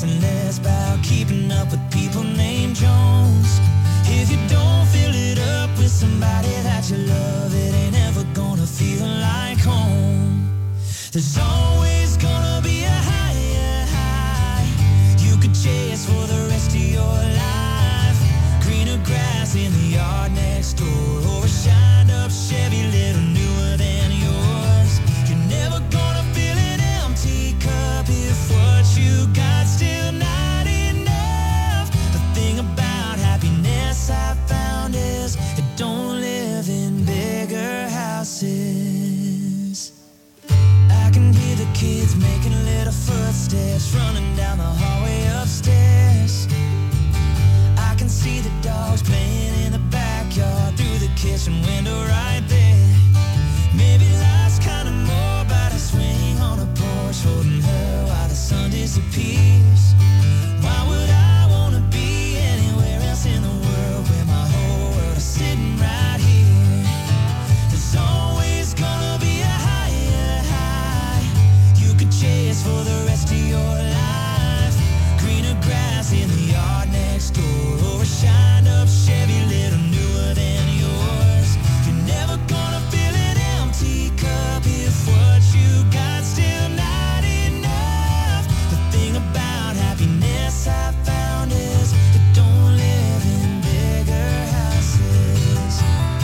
less and less about keeping up with people named Jones. If you don't fill it up with somebody that you love, it ain't ever gonna feel like home. There's always gonna be a higher high you could chase for the rest of your life. Greener grass in the yard next door, or a shined up Chevy little newer than yours. You're never gonna fill an empty cup if what you got still not enough. The thing about happiness I found is it don't live in bigger houses. I can hear the kids making little footsteps running down the hallway upstairs. I can see the dogs playing in the backyard through the kitchen window right there. Maybe life's kind of more about a swing on a porch holding her while the sun disappears. Why would I want to be anywhere else in the world where my whole world is sitting right here? There's always gonna be a higher high you could chase for the rest of your life. Greener grass in the yard next door, or a shined up Chevy little newer than yours. You're never gonna fill an empty cup if what you got still not enough. The thing about happiness I found is it don't live in bigger houses.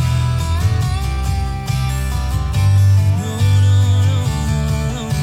No, no, no, no, no.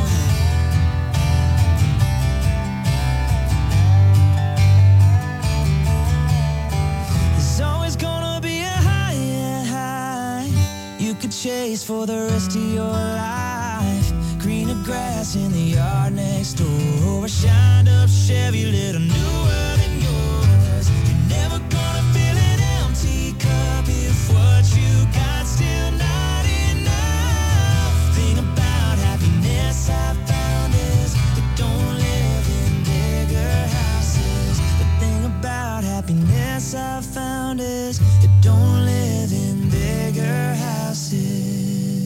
There's always gonna be a higher high you could chase for the rest of your life. Greener grass in the yard next door, or a shined up Chevy little newer than yours. You're never gonna fill an empty cup if what you got still not enough. Thing about happiness I found is it don't live in bigger houses. The thing about happiness I found is it don't live in bigger houses.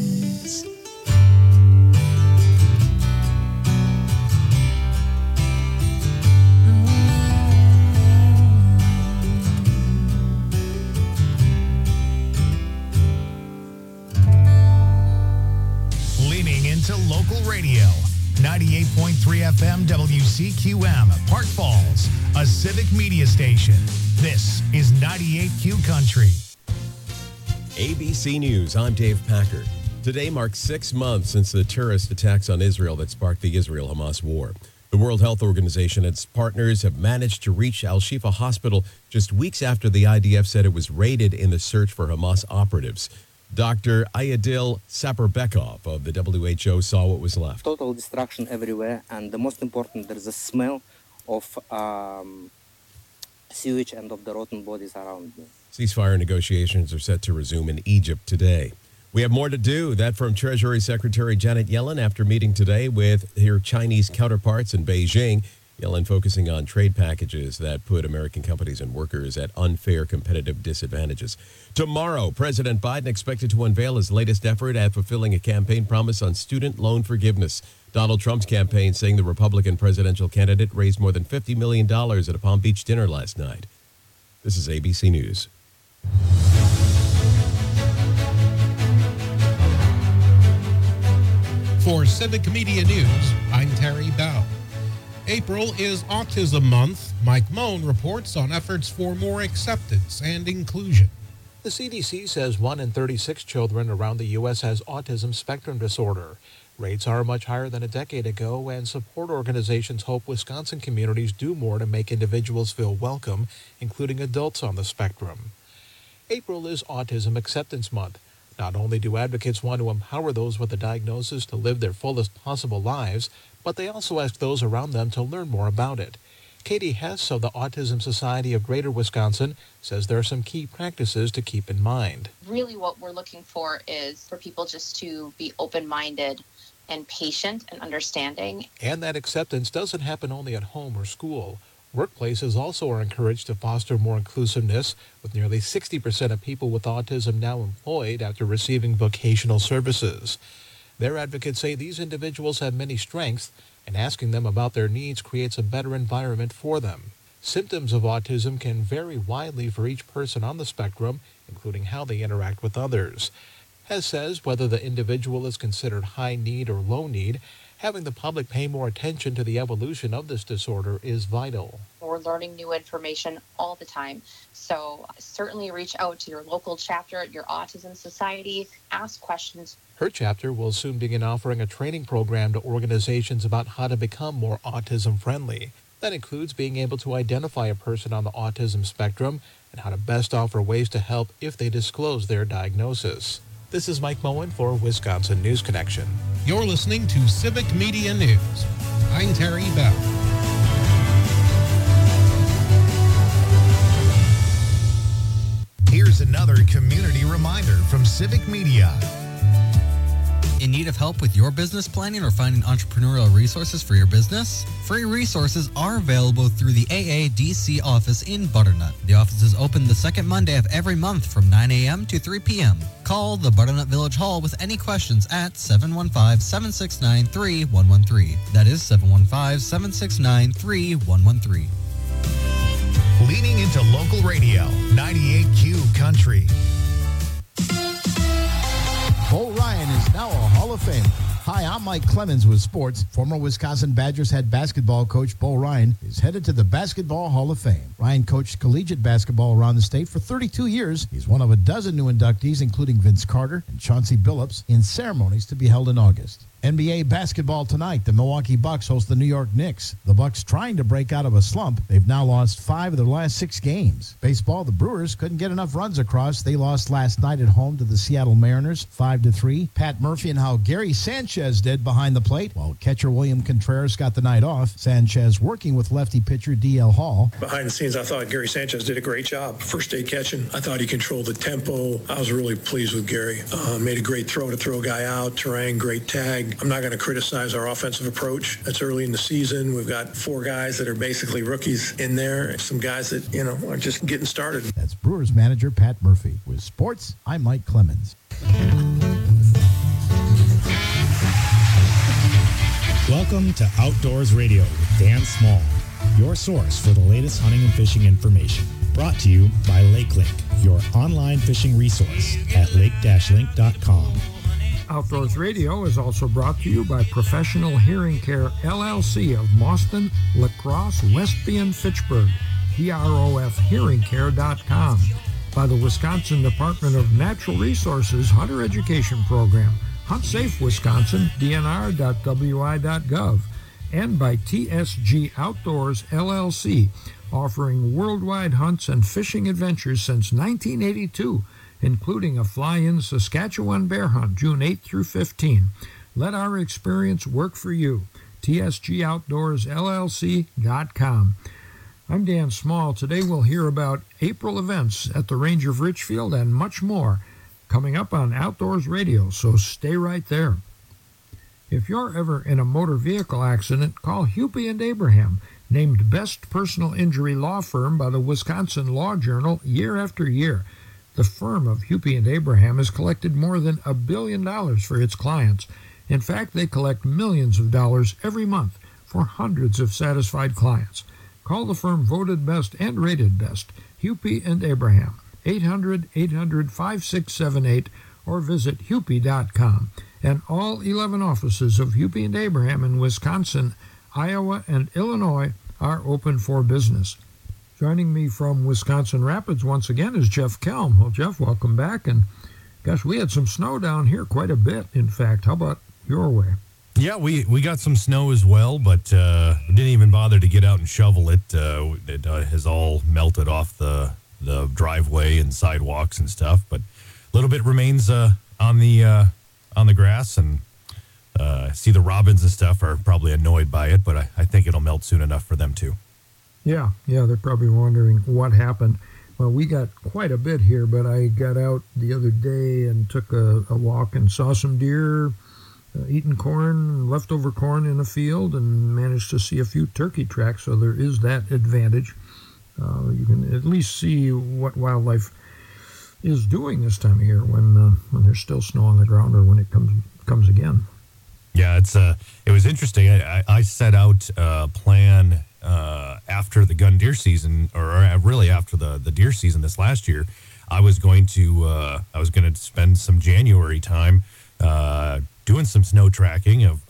Leaning into local radio. 98.3 FM WCQM, Park Falls, a civic media station. This is 98Q Country. ABC News, I'm Dave Packard. Today marks 6 months since the terrorist attacks on Israel that sparked the Israel-Hamas war. The World Health Organization and its partners have managed to reach Al-Shifa Hospital just weeks after the IDF said it was raided in the search for Hamas operatives. Dr. Ayadil Saperbekov of the WHO saw what was left. Total destruction everywhere, and the most important, there's a smell of sewage and of the rotten bodies around me. Ceasefire negotiations are set to resume in Egypt today. We have more to do. That from Treasury Secretary Janet Yellen after meeting today with her Chinese counterparts in Beijing. Yellen focusing on trade packages that put American companies and workers at unfair competitive disadvantages. Tomorrow, President Biden expected to unveil his latest effort at fulfilling a campaign promise on student loan forgiveness. Donald Trump's campaign saying the Republican presidential candidate raised more than $50 million at a Palm Beach dinner last night. This is ABC News. For Civic Media News, I'm Terry Bell. April is Autism Month. Mike Moan reports on efforts for more acceptance and inclusion. The CDC says 1 in 36 children around the U.S. has autism spectrum disorder. Rates are much higher than a decade ago, and support organizations hope Wisconsin communities do more to make individuals feel welcome, including adults on the spectrum. April is Autism Acceptance Month. Not only do advocates want to empower those with a diagnosis to live their fullest possible lives, but they also ask those around them to learn more about it. Katie Hess of the Autism Society of Greater Wisconsin says there are some key practices to keep in mind. Really what we're looking for is for people just to be open-minded and patient and understanding. And that acceptance doesn't happen only at home or school. Workplaces also are encouraged to foster more inclusiveness, with nearly 60% of people with autism now employed after receiving vocational services. Their advocates say these individuals have many strengths, and asking them about their needs creates a better environment for them. Symptoms of autism can vary widely for each person on the spectrum, including how they interact with others. Hess says whether the individual is considered high need or low need, having the public pay more attention to the evolution of this disorder is vital. We're learning new information all the time. So certainly reach out to your local chapter at your Autism Society, ask questions. Her chapter will soon begin offering a training program to organizations about how to become more autism friendly. That includes being able to identify a person on the autism spectrum and how to best offer ways to help if they disclose their diagnosis. This is Mike Moen for Wisconsin News Connection. You're listening to Civic Media News. I'm Terry Bell. Here's another community reminder from Civic Media. In need of help with your business planning or finding entrepreneurial resources for your business? Free resources are available through the AADC office in Butternut. The office is open the second Monday of every month from 9 a.m. to 3 p.m. Call the Butternut Village Hall with any questions at 715-769-3113. That is 715-769-3113. Leaning into local radio, 98Q Country. Bo Ryan is now a Hall of Famer. Hi, I'm Mike Clemens with sports. Former Wisconsin Badgers head basketball coach Bo Ryan is headed to the Basketball Hall of Fame. Ryan coached collegiate basketball around the state for 32 years. He's one of a dozen new inductees, including Vince Carter and Chauncey Billups, in ceremonies to be held in August. NBA basketball tonight. The Milwaukee Bucks host the New York Knicks. The Bucks trying to break out of a slump. They've now lost 5 of their last 6 games. Baseball, the Brewers couldn't get enough runs across. They lost last night at home to the Seattle Mariners, 5-3. Pat Murphy and how Gary Sanchez did behind the plate, while catcher William Contreras got the night off. Sanchez working with lefty pitcher D.L. Hall. Behind the scenes, I thought Gary Sanchez did a great job. First day catching, I thought he controlled the tempo. I was really pleased with Gary. Made a great throw to throw a guy out. Terang, great tag. I'm not going to criticize our offensive approach. It's early in the season. We've got 4 guys that are basically rookies in there. Some guys that, are just getting started. That's Brewers manager Pat Murphy. With sports, I'm Mike Clemens. Welcome to Outdoors Radio with Dan Small, your source for the latest hunting and fishing information. Brought to you by LakeLink, your online fishing resource at lake-link.com. Outdoors Radio is also brought to you by Professional Hearing Care, LLC of Mauston, La Crosse, Westby, and Fitchburg, PROFhearingcare.com, by the Wisconsin Department of Natural Resources Hunter Education Program, Hunt Safe Wisconsin, dnr.wi.gov, and by TSG Outdoors, LLC, offering worldwide hunts and fishing adventures since 1982, including a fly-in Saskatchewan bear hunt June 8 through 15. Let our experience work for you. TSGOutdoorsLLC.com. I'm Dan Small. Today we'll hear about April events at the Range of Richfield and much more coming up on Outdoors Radio, so stay right there. If you're ever in a motor vehicle accident, call Hupy and Abraham, named Best Personal Injury Law Firm by the Wisconsin Law Journal year after year. The firm of Hupy and Abraham has collected more than $1 billion for its clients. In fact, they collect millions of dollars every month for hundreds of satisfied clients. Call the firm voted best and rated best, Hupy and Abraham, 800-800-5678, or visit hupy.com. And all 11 offices of Hupy and Abraham in Wisconsin, Iowa, and Illinois are open for business. Joining me from Wisconsin Rapids once again is Jeff Kelm. Well, Jeff, welcome back. And gosh, we had some snow down here, quite a bit, in fact. How about your way? Yeah, we got some snow as well, but didn't even bother to get out and shovel it. It has all melted off the driveway and sidewalks and stuff, but a little bit remains on the grass, and see the robins and stuff are probably annoyed by it, but I think it'll melt soon enough for them too. Yeah, they're probably wondering what happened. Well, we got quite a bit here, but I got out the other day and took a walk and saw some deer eating corn, leftover corn in a field, and managed to see a few turkey tracks, so there is that advantage. You can at least see what wildlife is doing this time of year when there's still snow on the ground or when it comes again. Yeah, it was interesting. I set out a plan after the gun deer season, or really after the deer season this last year. I was going to spend some January time doing some snow tracking of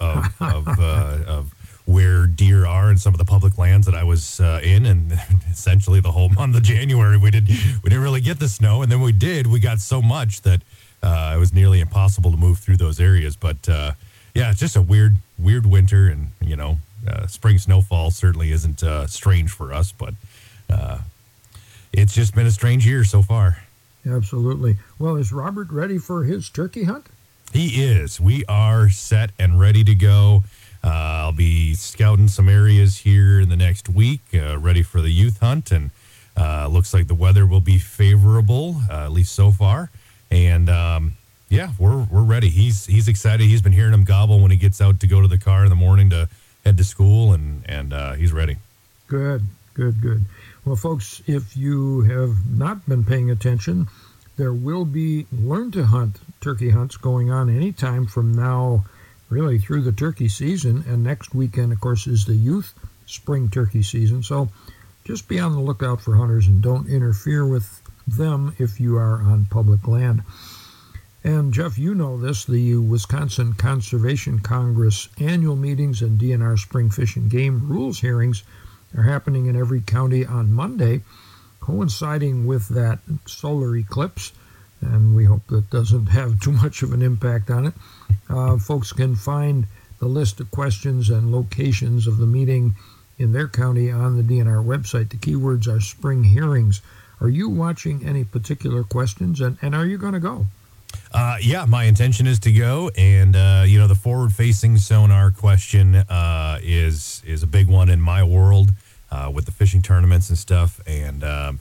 where deer are in some of the public lands that I was in, and essentially the whole month of January we didn't really get the snow, and then we got so much that it was nearly impossible to move through those areas. But yeah, it's just a weird winter, and spring snowfall certainly isn't strange for us, but it's just been a strange year so far. Absolutely. Well, is Robert ready for his turkey hunt? He is. We are set and ready to go. I'll be scouting some areas here in the next week, ready for the youth hunt, and looks like the weather will be favorable, at least so far. And yeah, we're ready. He's excited. He's been hearing him gobble when he gets out to go to the car in the morning to head to school, and he's ready. Good. Well, folks, if you have not been paying attention, there will be Learn to Hunt turkey hunts going on anytime from now, really through the turkey season. And next weekend, of course, is the youth spring turkey season. So just be on the lookout for hunters and don't interfere with them if you are on public land. And Jeff, you know this, the Wisconsin Conservation Congress annual meetings and DNR spring fish and game rules hearings are happening in every county on Monday, coinciding with that solar eclipse, and we hope that doesn't have too much of an impact on it. Folks can find the list of questions and locations of the meeting in their county on the DNR website. The keywords are spring hearings. Are you watching any particular questions, and are you going to go? Yeah, my intention is to go, and the forward-facing sonar question is a big one in my world with the fishing tournaments and stuff. And I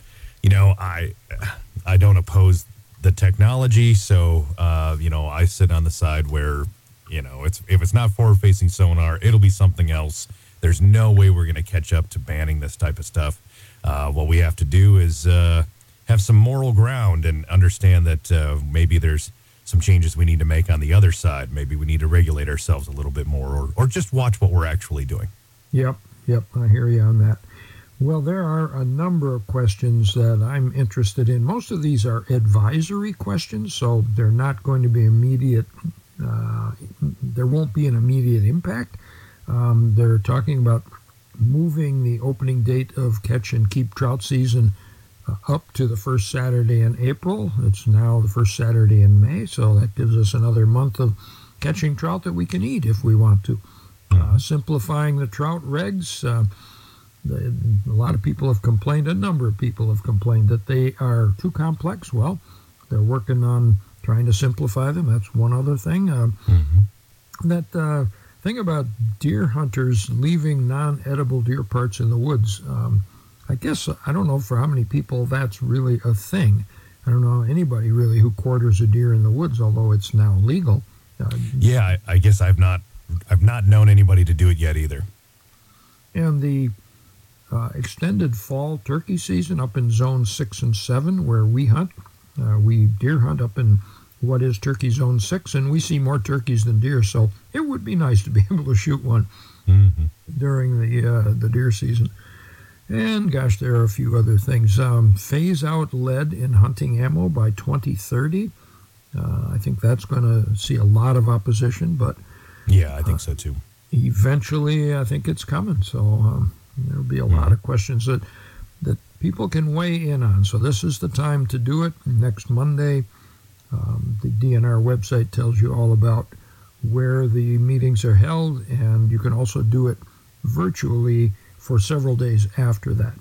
don't oppose the technology, so I sit on the side where if it's not forward-facing sonar, it'll be something else. There's no way we're going to catch up to banning this type of stuff. What we have to do is have some moral ground and understand that maybe there's some changes we need to make on the other side. Maybe we need to regulate ourselves a little bit more, or just watch what we're actually doing. Yep, I hear you on that. Well, there are a number of questions that I'm interested in. Most of these are advisory questions, so they're not going to be immediate. There won't be an immediate impact. They're talking about moving the opening date of catch and keep trout season up to the first Saturday in April. It's now the first Saturday in May, so that gives us another month of catching trout that we can eat if we want to. Simplifying the trout regs. A lot of people have complained, a number of people have complained that they are too complex. Well, they're working on trying to simplify them. That's one other thing. That thing about deer hunters leaving non-edible deer parts in the woods. I guess, I don't know for how many people that's really a thing. I don't know anybody really who quarters a deer in the woods, although it's now legal. Yeah, I guess I've not known anybody to do it yet either. And the extended fall turkey season up in zone 6 and 7 where we hunt. We deer hunt up in what is turkey zone 6, and we see more turkeys than deer, so it would be nice to be able to shoot one during the deer season. And gosh, there are a few other things. Phase out lead in hunting ammo by 2030. I think that's going to see a lot of opposition, but yeah, I think so too. Eventually, I think it's coming. So there'll be a lot of questions that people can weigh in on. So this is the time to do it. Next Monday, the DNR website tells you all about where the meetings are held, and you can also do it virtually for several days after that.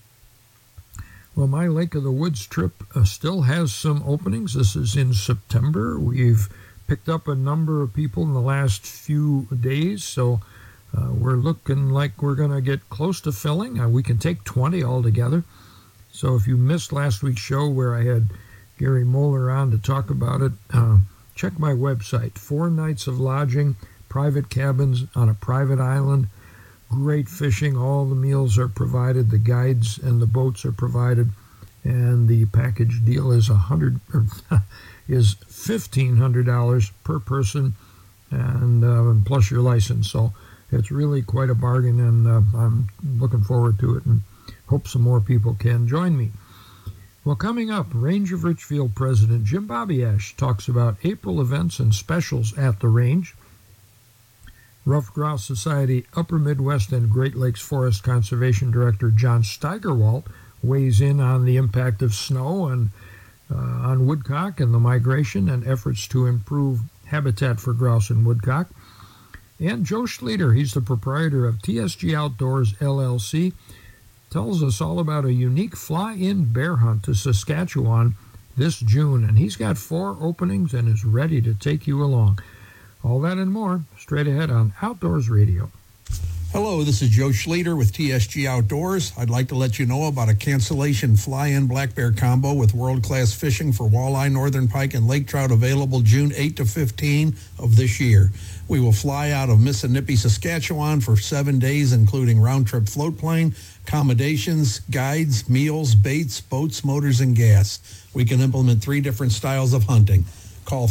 Well, my Lake of the Woods trip still has some openings. This is in September. We've picked up a number of people in the last few days, so we're looking like we're going to get close to filling. We can take 20 altogether. So if you missed last week's show where I had Gary Moeller on to talk about it, check my website. 4 nights of lodging, private cabins on a private island, great fishing. All the meals are provided. The guides and the boats are provided. And the package deal is $1,500 per person and plus your license. So it's really quite a bargain, and I'm looking forward to it and hope some more people can join me. Well, coming up, Range of Richfield President Jim Babiash talks about April events and specials at the range. Ruffed Grouse Society Upper Midwest and Great Lakes Forest Conservation Director John Steigerwalt weighs in on the impact of snow and on woodcock and the migration and efforts to improve habitat for grouse and woodcock. And Joe Schleter, he's the proprietor of TSG Outdoors LLC, tells us all about a unique fly-in bear hunt to Saskatchewan this June, and he's got 4 openings and is ready to take you along. All that and more straight ahead on Outdoors Radio. Hello, this is Joe Schleter with TSG Outdoors. I'd like to let you know about a cancellation fly-in black bear combo with world-class fishing for walleye, northern pike, and lake trout available June 8 to 15 of this year. We will fly out of Missinippi, Saskatchewan for 7 days, including round-trip float plane, accommodations, guides, meals, baits, boats, motors, and gas. We can implement 3 different styles of hunting. Call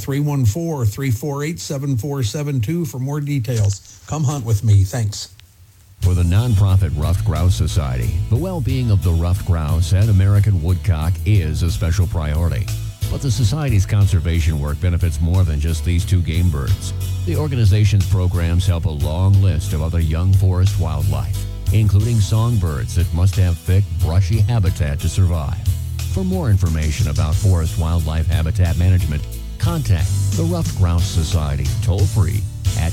314-348-7472 for more details. Come hunt with me. Thanks. For the nonprofit Ruffed Grouse Society, the well-being of the ruffed grouse and American woodcock is a special priority. But the Society's conservation work benefits more than just these 2 game birds. The organization's programs help a long list of other young forest wildlife, including songbirds that must have thick, brushy habitat to survive. For more information about forest wildlife habitat management, contact the Ruffed Grouse Society toll-free at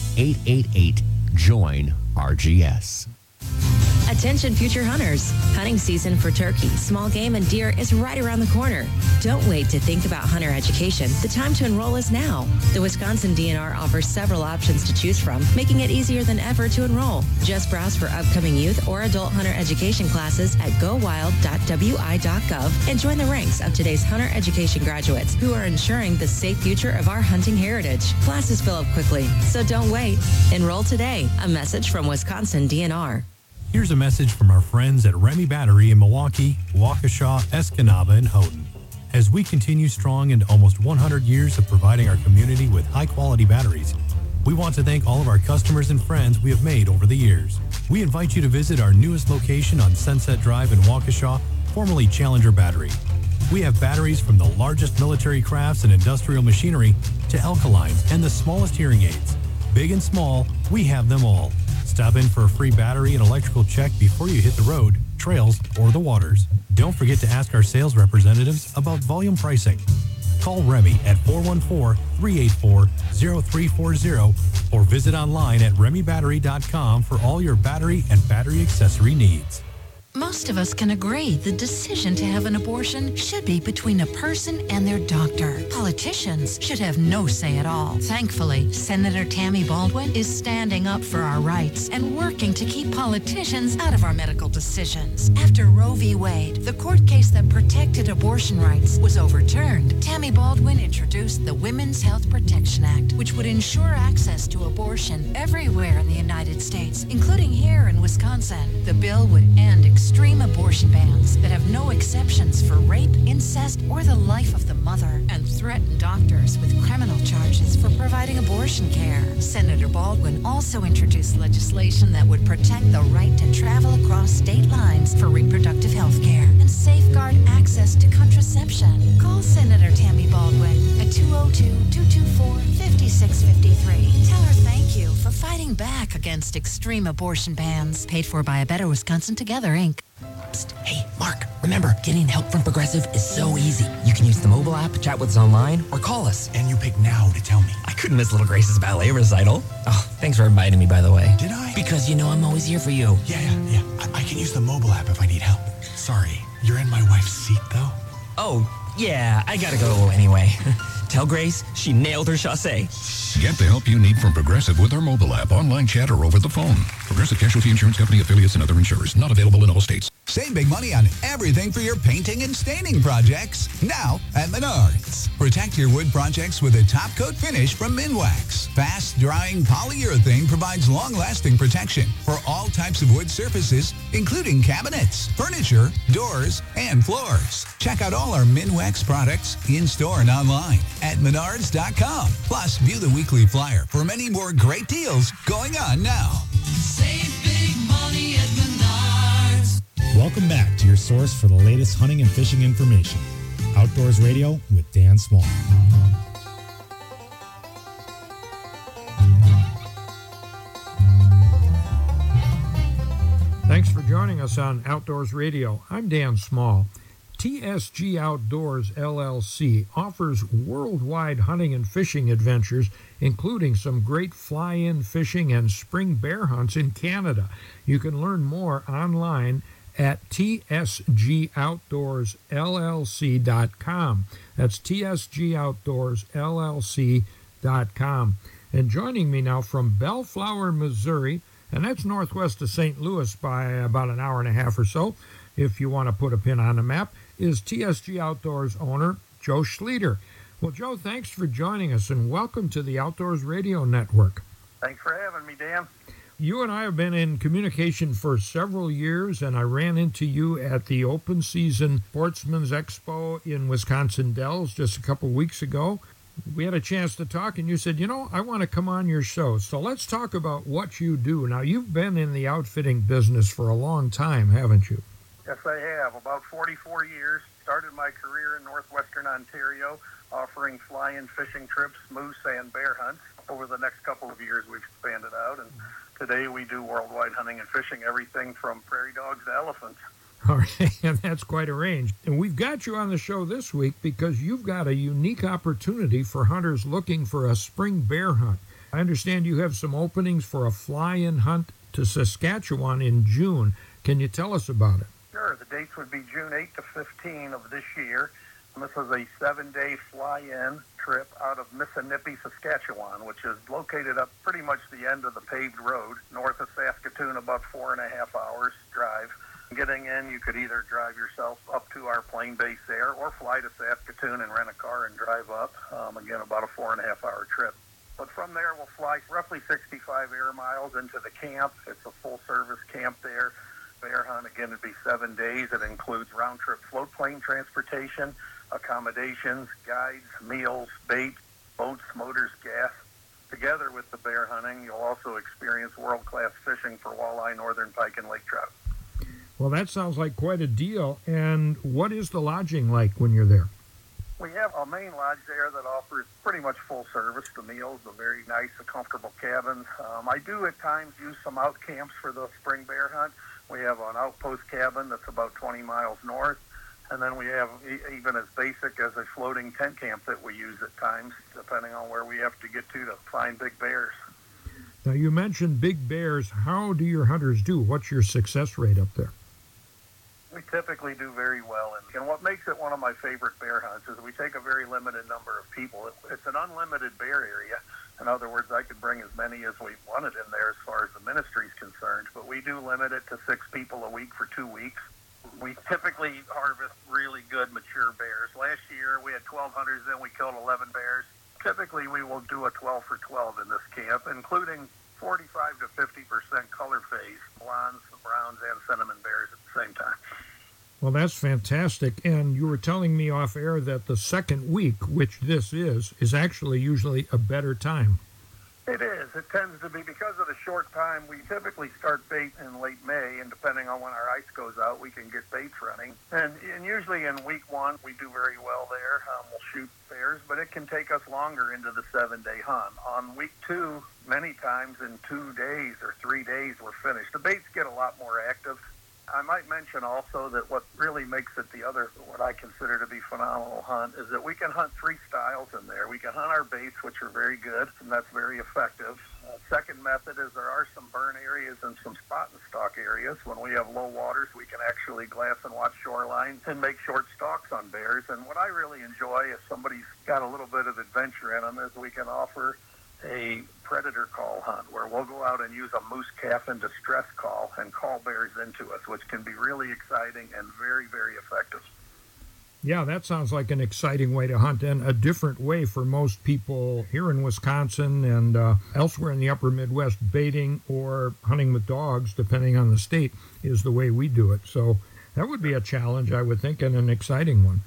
888-JOIN-RGS. Attention future hunters. Hunting season for turkey, small game, and deer is right around the corner. Don't wait to think about hunter education. The time to enroll is now. The Wisconsin DNR offers several options to choose from, making it easier than ever to enroll. Just browse for upcoming youth or adult hunter education classes at gowild.wi.gov and join the ranks of today's hunter education graduates who are ensuring the safe future of our hunting heritage. Classes fill up quickly, so don't wait. Enroll today. A message from Wisconsin DNR. Here's a message from our friends at Remy Battery in Milwaukee, Waukesha, Escanaba, and Houghton. As we continue strong into almost 100 years of providing our community with high-quality batteries, we want to thank all of our customers and friends we have made over the years. We invite you to visit our newest location on Sunset Drive in Waukesha, formerly Challenger Battery. We have batteries from the largest military crafts and industrial machinery to alkalines and the smallest hearing aids. Big and small, we have them all. Stop in for a free battery and electrical check before you hit the road, trails, or the waters. Don't forget to ask our sales representatives about volume pricing. Call Remy at 414-384-0340 or visit online at remybattery.com for all your battery and battery accessory needs. Most of us can agree the decision to have an abortion should be between a person and their doctor. Politicians should have no say at all. Thankfully, Senator Tammy Baldwin is standing up for our rights and working to keep politicians out of our medical decisions. After Roe v. Wade, the court case that protected abortion rights, was overturned, Tammy Baldwin introduced the Women's Health Protection Act, which would ensure access to abortion everywhere in the United States, including here in Wisconsin. The bill would end extreme abortion bans that have no exceptions for rape, incest, or the life of the mother, and threaten doctors with criminal charges for providing abortion care. Senator Baldwin also introduced legislation that would protect the right to travel across state lines for reproductive health care and safeguard access to contraception. Call Senator Tammy Baldwin at 202-224-5653. Tell her thank you for fighting back against extreme abortion bans. Paid for by A Better Wisconsin Together, Inc. Psst, hey, Mark, remember, getting help from Progressive is so easy. You can use the mobile app, chat with us online, or call us. And you pick now to tell me. I couldn't miss Little Grace's ballet recital. Oh, thanks for inviting me, by the way. Did I? Because you know I'm always here for you. Yeah. I can use the mobile app if I need help. Sorry, you're in my wife's seat, though? Oh, yeah, I gotta go anyway. Tell Grace she nailed her chassé. Get the help you need from Progressive with our mobile app, online chat, or over the phone. Progressive Casualty Insurance Company, affiliates, and other insurers. Not available in all states. Save big money on everything for your painting and staining projects now at Menards. Protect your wood projects with a top coat finish from Minwax. Fast-drying polyurethane provides long-lasting protection for all types of wood surfaces, including cabinets, furniture, doors, and floors. Check out all our Minwax products in-store and online at Menards.com. Plus, view the weekly flyer for many more great deals going on now. Save big money at Menards. Welcome back to your source for the latest hunting and fishing information. Outdoors Radio with Dan Small. Thanks for joining us on Outdoors Radio. I'm Dan Small. TSG Outdoors LLC offers worldwide hunting and fishing adventures, including some great fly-in fishing and spring bear hunts in Canada. You can learn more online at tsgoutdoorsllc.com. That's tsgoutdoorsllc.com. And joining me now from Bellflower, Missouri, and that's northwest of St. Louis by about an hour and a half or so, if you want to put a pin on the map, is TSG Outdoors owner Joe Schlueter. Well, Joe, thanks for joining us, and welcome to the Outdoors Radio Network. Thanks for having me, Dan. You and I have been in communication for several years, and I ran into you at the Open Season Sportsman's Expo in Wisconsin Dells just a couple weeks ago. We had a chance to talk, and you said, I want to come on your show. So let's talk about what you do. Now, you've been in the outfitting business for a long time, haven't you? Yes, I have. About 44 years. Started my career in northwestern Ontario, offering fly-in fishing trips, moose and bear hunts. Over the next couple of years, we've expanded out, and today we do worldwide hunting and fishing, everything from prairie dogs to elephants. All right, and that's quite a range. And we've got you on the show this week because you've got a unique opportunity for hunters looking for a spring bear hunt. I understand you have some openings for a fly-in hunt to Saskatchewan in June. Can you tell us about it? Sure. The dates would be June 8 to 15 of this year. And this is a 7-day fly-in trip out of Missinippi, Saskatchewan, which is located up pretty much the end of the paved road, north of Saskatoon, about 4.5 hours drive. Getting in, you could either drive yourself up to our plane base there or fly to Saskatoon and rent a car and drive up. Again, about a 4.5-hour trip. But from there, we'll fly roughly 65 air miles into the camp. It's a full-service camp there. Bear hunt, again, it'd be 7 days. It includes round-trip float plane transportation, accommodations, guides, meals, bait, boats, motors, gas. Together with the bear hunting, you'll also experience world-class fishing for walleye, northern pike, and lake trout. Well, that sounds like quite a deal. And what is the lodging like when you're there? We have a main lodge there that offers pretty much full service, the meals, the very nice, comfortable cabins. I do at times use some out camps for the spring bear hunt. We have an outpost cabin that's about 20 miles north. And then we have even as basic as a floating tent camp that we use at times, depending on where we have to get to find big bears. Now, you mentioned big bears. How do your hunters do? What's your success rate up there? We typically do very well. And what makes it one of my favorite bear hunts is we take a very limited number of people. It's an unlimited bear area. In other words, I could bring as many as we wanted in there as far as the ministry is concerned. But we do limit it to 6 people a week for 2 weeks. We typically harvest really good mature bears. Last year, we had 12 hunters in. We killed 11 bears. Typically, we will do a 12 for 12 in this camp, including 45 to 50% color phase, blondes, browns, and cinnamon bears at the same time. Well, that's fantastic. And you were telling me off air that the second week, which this is actually usually a better time. It is. It tends to be because of the short time. We typically start bait in late May, and depending on when our ice goes out, we can get baits running. And usually in week 1, we do very well there. We'll shoot bears, but it can take us longer into the 7-day hunt. On week 2, many times in 2 days or 3 days, we're finished. The baits get a lot more active. I might mention also that what really makes it the other, what I consider to be phenomenal hunt, is that we can hunt 3 styles in there. We can hunt our baits, which are very good, and that's very effective. Second method is there are some burn areas and some spot and stalk areas. When we have low waters, we can actually glass and watch shoreline and make short stalks on bears. And what I really enjoy, if somebody's got a little bit of adventure in them, is we can offer a predator call hunt where we'll go out and use a moose calf in distress call and call bears into us, which can be really exciting and very, very effective. Yeah, that sounds like an exciting way to hunt, and a different way for most people here in Wisconsin and elsewhere in the upper Midwest. Baiting or hunting with dogs, depending on the state, is the way we do it. So that would be a challenge, I would think, and an exciting one.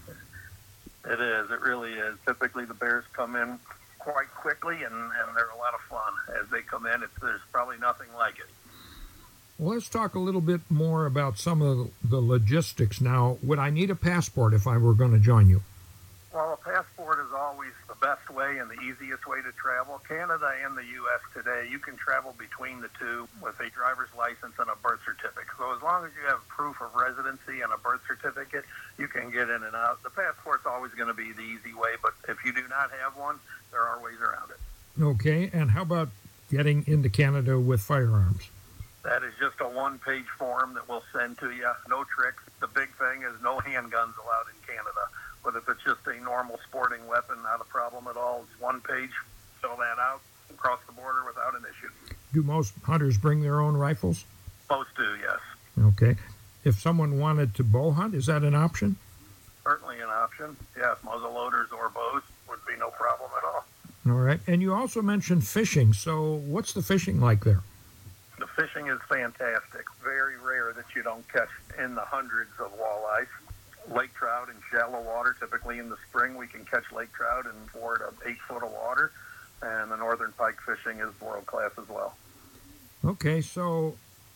It is. It really is. Typically, the bears come in quite quickly, and they're a lot of fun. As they come in, there's probably nothing like it. Well, let's talk a little bit more about some of the logistics now. Would I need a passport if I were going to join you? Well, a passport is always the best way and the easiest way to travel. Canada and the U.S. today, you can travel between the two with a driver's license and a birth certificate. So as long as you have proof of residency and a birth certificate, you can get in and out. The passport's always going to be the easy way, but if you do not have one, there are ways around it. Okay, and how about getting into Canada with firearms? That is just a one-page form that we'll send to you. No tricks. The big thing is no handguns allowed in Canada. But if it's just a normal sporting weapon, not a problem at all. It's one page. Fill that out. Cross the border without an issue. Do most hunters bring their own rifles? Most do, yes. Okay. If someone wanted to bow hunt, is that an option? Certainly an option. Yes, muzzle loaders or bows would be no problem at all. All right. And you also mentioned fishing. So what's the fishing like there? The fishing is fantastic. Very rare that you don't catch in the hundreds of walleyes. Lake trout in shallow water. Typically in the spring, we can catch lake trout in 4 to 8 foot of water. And the northern pike fishing is world-class as well. Okay, so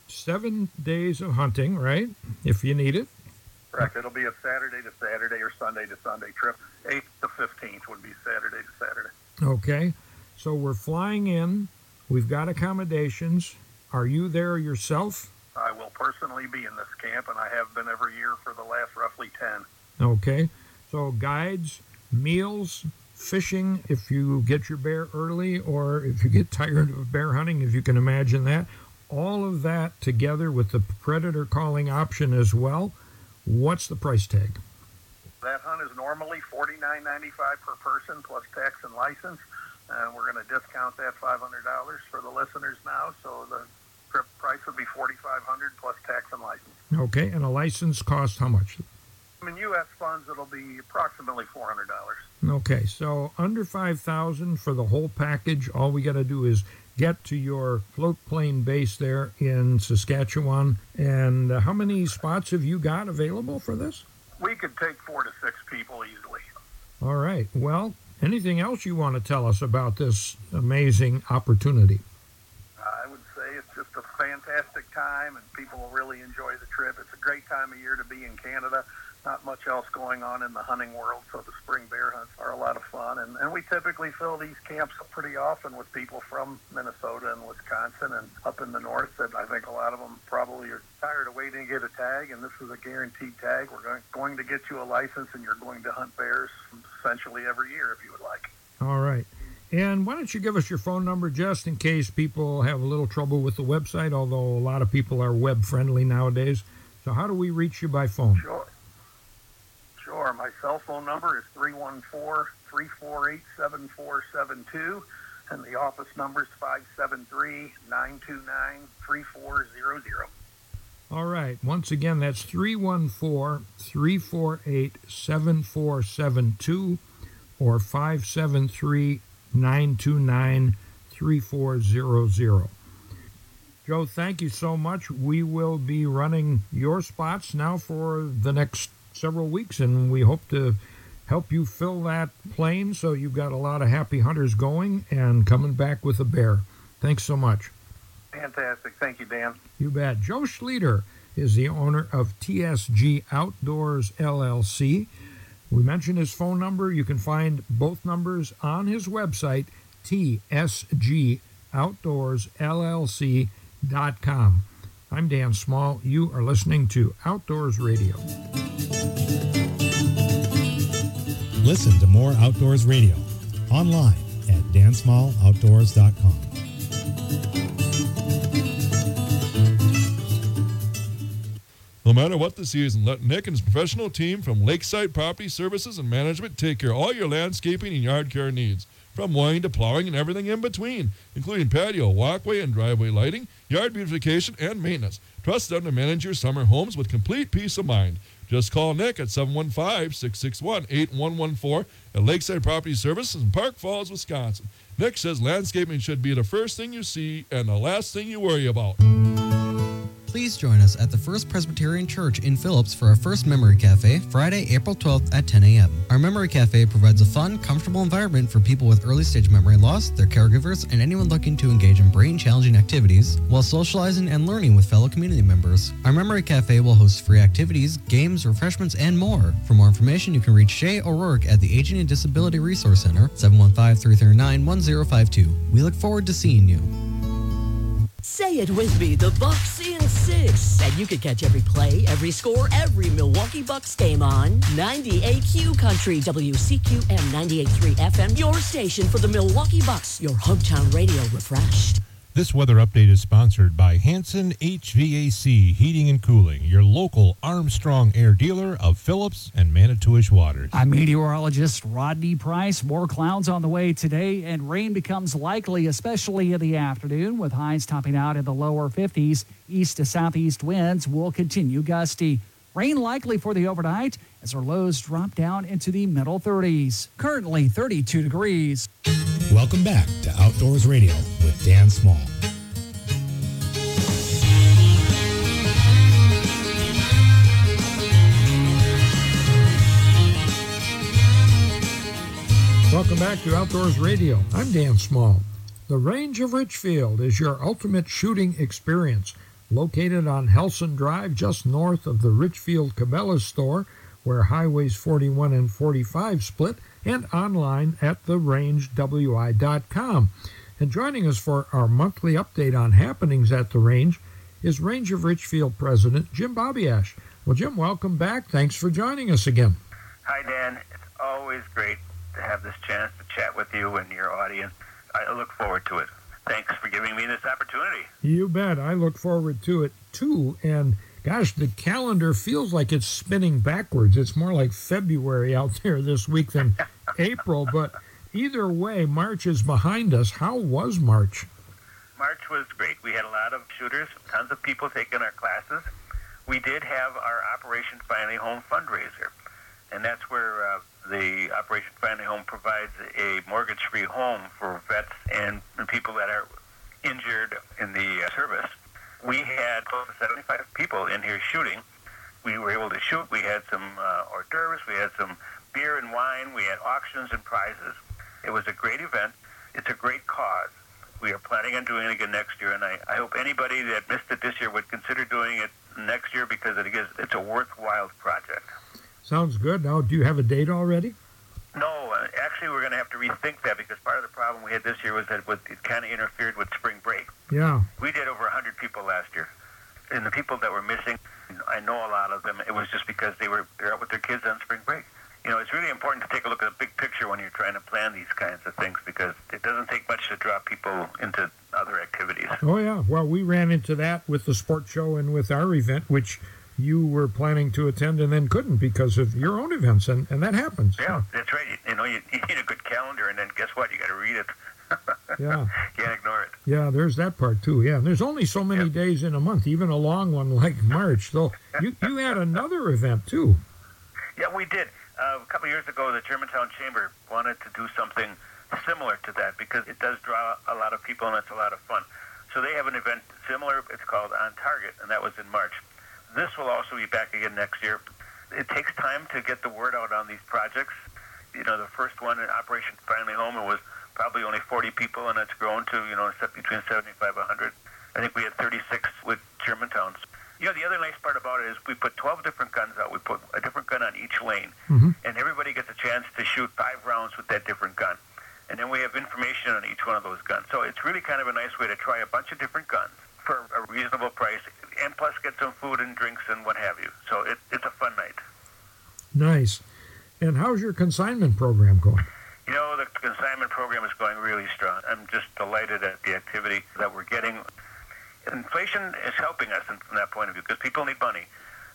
7 days of hunting, right, if you need it? Correct. It'll be a Saturday to Saturday or Sunday to Sunday trip. 8th to 15th would be Saturday to Saturday. Okay, so we're flying in. We've got accommodations. Are you there yourself? I will personally be in this camp, and I have been every year for the last roughly 10. Okay, so guides, meals, fishing if you get your bear early or if you get tired of bear hunting, if you can imagine that. All of that together with the predator calling option as well. What's the price tag? That hunt is normally $49.95 per person plus tax and license, and we're going to discount that $500 for the listeners now, so the trip price would be $4,500 plus tax and license. Okay, and a license costs how much? In U.S. funds, it'll be approximately $400. Okay, so under $5,000 for the whole package. All we got to do is get to your float plane base there in Saskatchewan. And how many spots have you got available for this? We could take 4 to 6 people easily. All right. Well, anything else you want to tell us about this amazing opportunity? I would say it's just a fantastic time, and people will really enjoy the trip. It's a great time of year to be in Canada. Not much else going on in the hunting world, so the spring bear hunts are a lot of fun. And we typically fill these camps pretty often with people from Minnesota and Wisconsin and up in the north that I think a lot of them probably are tired of waiting to get a tag, and this is a guaranteed tag. We're going to get you a license, and you're going to hunt bears essentially every year if you would like. All right. And why don't you give us your phone number just in case people have a little trouble with the website, although a lot of people are web-friendly nowadays. So how do we reach you by phone? Sure. My cell phone number is 314-348-7472, and the office number is 573-929-3400. All right. Once again, that's 314-348-7472 or 573-929-3400. Joe, thank you so much. We will be running your spots now for the next several weeks, and we hope to help you fill that plane so you've got a lot of happy hunters going and coming back with a bear. Thanks so much. Fantastic. Thank you, Dan. You bet. Joe Schlueter is the owner of TSG Outdoors LLC. We mentioned his phone number. You can find both numbers on his website, tsgoutdoorsllc.com. I'm Dan Small. You are listening to Outdoors Radio. Listen to more Outdoors Radio online at dansmalloutdoors.com. No matter what the season, let Nick and his professional team from Lakeside Property Services and Management take care of all your landscaping and yard care needs. from mowing to plowing and everything in between, including patio, walkway, and driveway lighting, yard beautification, and maintenance. Trust them to manage your summer homes with complete peace of mind. Just call Nick at 715-661-8114 at Lakeside Property Services in Park Falls, Wisconsin. Nick says landscaping should be the first thing you see and the last thing you worry about. Please join us at the First Presbyterian Church in Phillips for our first Memory Cafe, Friday, April 12th at 10 a.m. Our Memory Cafe provides a fun, comfortable environment for people with early-stage memory loss, their caregivers, and anyone looking to engage in brain-challenging activities while socializing and learning with fellow community members. Our Memory Cafe will host free activities, games, refreshments, and more. For more information, you can reach Shay O'Rourke at the Aging and Disability Resource Center, 715-339-1052. We look forward to seeing you. Say it with me, the Bucks in 6. And you can catch every play, every score, every Milwaukee Bucks game on 98Q Country, WCQM 98.3 FM, your station for the Milwaukee Bucks, your hometown radio refreshed. This weather update is sponsored by Hanson HVAC Heating and Cooling, your local Armstrong Air dealer of Phillips and Manitowish waters. I'm meteorologist Rodney Price. More clouds on the way today, and rain becomes likely, especially in the afternoon, with highs topping out in the lower 50s. East to southeast winds will continue gusty. Rain likely for the overnight as our lows drop down into the middle 30s. Currently 32 degrees. Welcome back to Outdoors Radio with Dan Small. Welcome back to Outdoors Radio. I'm Dan Small. The Range of Richfield is your ultimate shooting experience. Located on Helson Drive, just north of the Richfield Cabela's store, where highways 41 and 45 split, and online at therangewi.com. And joining us for our monthly update on happenings at the range is Range of Richfield President Jim Babiash. Well, Jim, welcome back. Thanks for joining us again. Hi, Dan. It's always great to have this chance to chat with you and your audience. I look forward to it. Thanks for giving me this opportunity. You bet. I look forward to it, too. And, gosh, the calendar feels like it's spinning backwards. It's more like February out there this week than April. But either way, March is behind us. How was March? March was great. We had a lot of shooters, tons of people taking our classes. We did have our Operation Finally Home fundraiser. And that's where the Operation Finally Home provides a mortgage-free home for vets and people that are injured in the service. We had close to 75 people in here shooting. We were able to shoot. We had some hors d'oeuvres. We had some beer and wine. We had auctions and prizes. It was a great event. It's a great cause. We are planning on doing it again next year, and I hope anybody that missed it this year would consider doing it next year because it's a worthwhile project. Sounds good. Now, do you have a date already? No, actually, we're going to have to rethink that because part of the problem we had this year was that it kind of interfered with spring break. Yeah. We did over 100 people last year. And the people that were missing, I know a lot of them, it was just because they're out with their kids on spring break. You know, it's really important to take a look at the big picture when you're trying to plan these kinds of things because it doesn't take much to draw people into other activities. Oh, yeah. Well, we ran into that with the sports show and with our event, which you were planning to attend and then couldn't because of your own events, and that happens. Yeah, that's right. You know, you need a good calendar, and then guess what? You got to read it. Yeah. Can't ignore it. Yeah, there's that part, too. Yeah, and there's only so many days in a month, even a long one like March. So you had another event, too. Yeah, we did. A couple of years ago, the Germantown Chamber wanted to do something similar to that because it does draw a lot of people, and it's a lot of fun. So they have an event similar. It's called On Target, and that was in March. This will also be back again next year. It takes time to get the word out on these projects. You know, the first one in Operation Finally Home, it was probably only 40 people, and it's grown to, between 75 and 100. I think we had 36 with Germantowns. You know, the other nice part about it is we put 12 different guns out. We put a different gun on each lane, and everybody gets a chance to shoot 5 rounds with that different gun. And then we have information on each one of those guns. So it's really kind of a nice way to try a bunch of different guns for a reasonable price, and plus get some food and drinks and what have you. So it's a fun night. Nice. And how's your consignment program going? You know, the consignment program is going really strong. I'm just delighted at the activity that we're getting. Inflation is helping us from that point of view because people need money.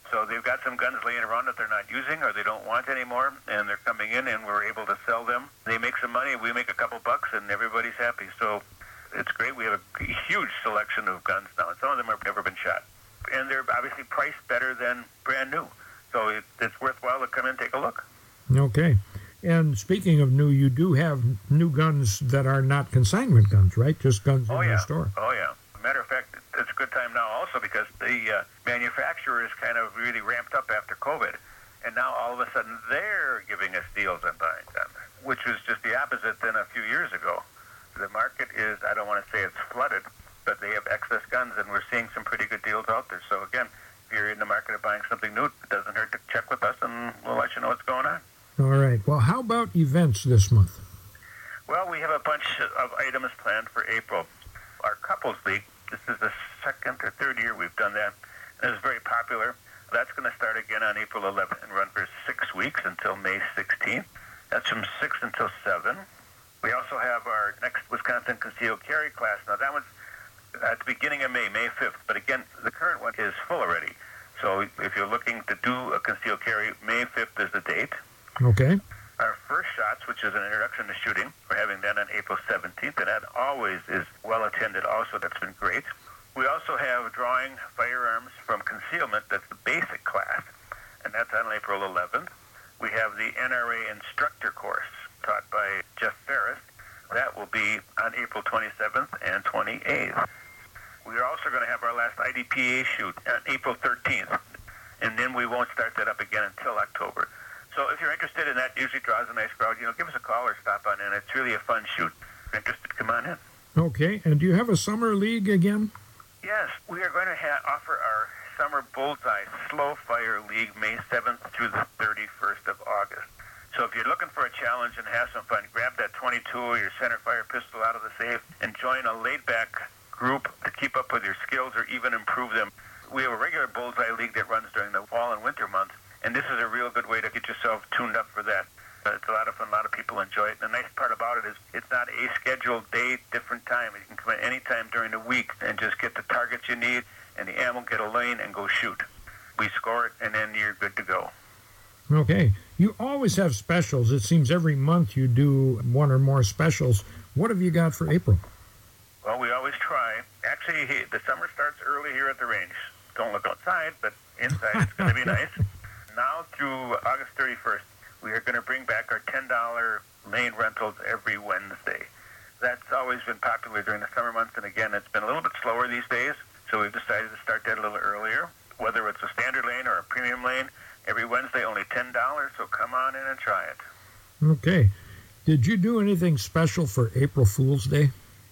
So they've got some guns laying around that they're not using or they don't want anymore, and they're coming in and we're able to sell them. They make some money, we make a couple bucks, and everybody's happy. So it's great. We have a huge selection of guns now, and some of them have never been shot. And they're obviously priced better than brand new. So it's worthwhile to come in and take a look. Okay. And speaking of new, you do have new guns that are not consignment guns, right? Just guns in your store. Oh, yeah. Matter of fact, it's a good time now also because the manufacturers kind of really ramped up after COVID. And now all of a sudden they're giving us deals on buying them, which was just the opposite than a few years ago. The market is, I don't want to say it's flooded, but they have excess guns and we're seeing some pretty good deals out there. So again, if you're in the market of buying something new, it doesn't hurt to check with us and we'll let you know what's going on. All right. Well, how about events this month? Well, we have a bunch of items planned for April. Our Couples League, this is the second or third year we've done that, and it's very popular. That's going to start again on April 11th and run for 6 weeks until May 16th. That's from 6 until 7. We also have our next Wisconsin Concealed Carry class. Now, that one's at the beginning of May, May 5th. But again, the current one is full already. So if you're looking to do a concealed carry, May 5th is the date. Okay. Our first shots, which is an introduction to shooting, we're having that on April 17th, and that always is well attended also. That's been great. We also have drawing firearms from concealment. That's the basic class, and that's on April 11th. We have the NRA instructor course taught by Jeff Ferris. That will be on April 27th and 28th. We are also going to have our last IDPA shoot on April 13th, and then we won't start that up again until October. So if you're interested in that, usually draws a nice crowd. Give us a call or stop on in. It's really a fun shoot. If you're interested, come on in. Okay. And do you have a summer league again? Yes, we are going to offer our Summer Bullseye Slow Fire League May 7th through the 31st of August. So if you're looking for a challenge and have some fun, grab that 22 or your center fire pistol out of the safe and join a laid-back group to keep up with your skills or even improve them. We have a regular Bullseye League that runs during the fall and winter months, and this is a real good way to get yourself tuned up for that. It's a lot of fun. A lot of people enjoy it. And the nice part about it is it's not a scheduled day, different time. You can come in any time during the week and just get the targets you need and the ammo, get a lane, and go shoot. We score it, and then you're good to go. Okay. You always have specials. It seems every month you do one or more specials. What have you got for April? Well, we always try. Actually, the summer starts early here at the range. Don't look outside, but inside it's going to be nice. Now through August 31st, we are going to bring back our $10 lane rentals every Wednesday. That's always been popular during the summer months, and again, it's been a little bit slower these days, so we've decided to start that a little earlier. Whether it's a standard lane or a premium lane, every Wednesday only $10, so come on in and try it. Okay. Did you do anything special for April Fool's Day?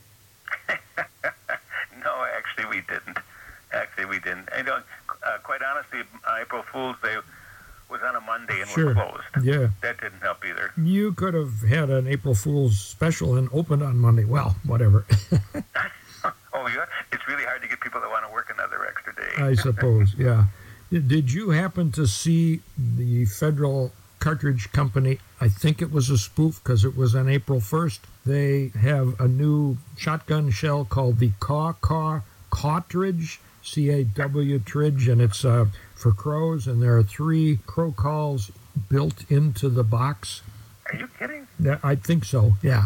No, actually we didn't. Quite honestly, April Fool's Day was on a Monday and Sure. we're closed. Yeah. That didn't help either. You could have had an April Fool's special and opened on Monday. Well, whatever. Oh, yeah? It's really hard to get people that want to work another extra day. I suppose, yeah. Did you happen to see the Federal Cartridge Company? I think it was a spoof because it was on April 1st. They have a new shotgun shell called the Caw Cartridge, C-A-W Tridge, and it's for crows, and there are 3 crow calls built into the box. Are you kidding? I think so, yeah.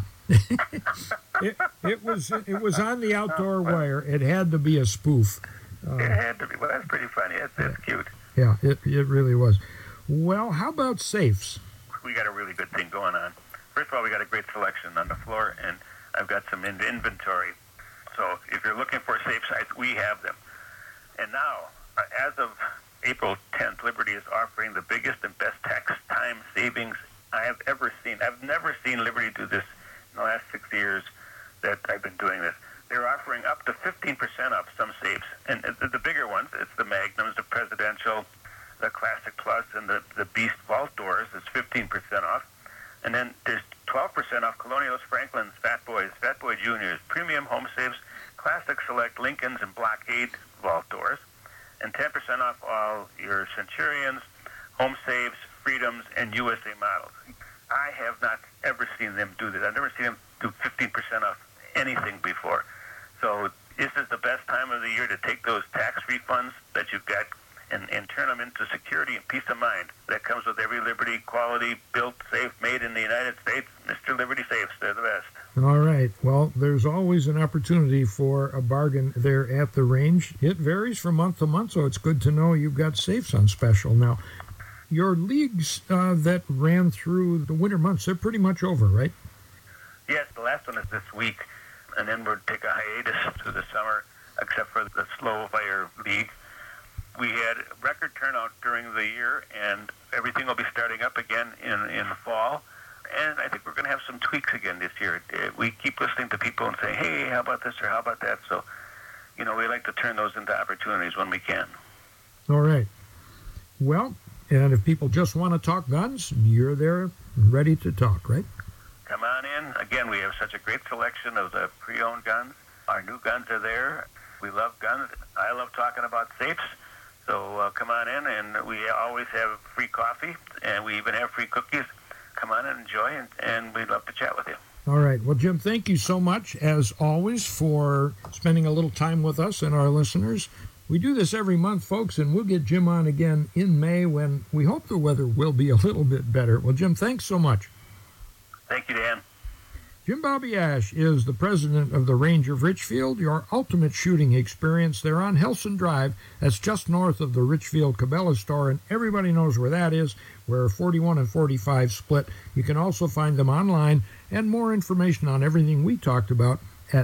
It was on the Outdoor Wire. It had to be a spoof. It had to be. Well, that's pretty funny. That's cute. Yeah, it really was. Well, how about safes? We got a really good thing going on. First of all, we got a great selection on the floor, and I've got some in inventory. So if you're looking for safe sites, we have them. And now, as of April 10th, Liberty is offering the biggest and best tax time savings I have ever seen. I've never seen Liberty do this in the last 6 years that I've been doing this. They're offering up to 15% off some safes. And the bigger ones, it's the Magnums, the Presidential, the Classic Plus, and the Beast Vault doors. It's 15% off. And then there's 12% off Colonials, Franklins, Fat Boys, Fat Boy Juniors, Premium Home Safes, Classic Select Lincolns, and Blockade Vault doors. And 10% off all your Centurions, Home Saves, Freedoms, and USA models. I have not ever seen them do this. I've never seen them do 15% off anything before. So this is the best time of the year to take those tax refunds that you've got and turn them into security and peace of mind. That comes with every Liberty quality built safe made in the United States. Mr. Liberty Safes, they're the best. All right. Well, there's always an opportunity for a bargain there at the range. It varies from month to month, so it's good to know you've got safes on special. Now, your leagues that ran through the winter months, they're pretty much over, right? Yes, the last one is this week, and then we'll take a hiatus through the summer, except for the Slow Fire League. We had record turnout during the year, and everything will be starting up again in the fall. And I think we're going to have some tweaks again this year. We keep listening to people and say, hey, how about this or how about that? So, we like to turn those into opportunities when we can. All right. Well, and if people just want to talk guns, you're there ready to talk, right? Come on in. Again, we have such a great selection of the pre-owned guns. Our new guns are there. We love guns. I love talking about safes. So come on in, and we always have free coffee, and we even have free cookies. Come on and enjoy, and we'd love to chat with you. All right. Well, Jim, thank you so much, as always, for spending a little time with us and our listeners. We do this every month, folks, and we'll get Jim on again in May when we hope the weather will be a little bit better. Well, Jim, thanks so much. Thank you, Dan. Jim Bobby Ash is the president of the Range of Richfield, your ultimate shooting experience. They're on Helson Drive. That's just north of the Richfield Cabela store, and everybody knows where that is, where 41 and 45 split. You can also find them online and more information on everything we talked about at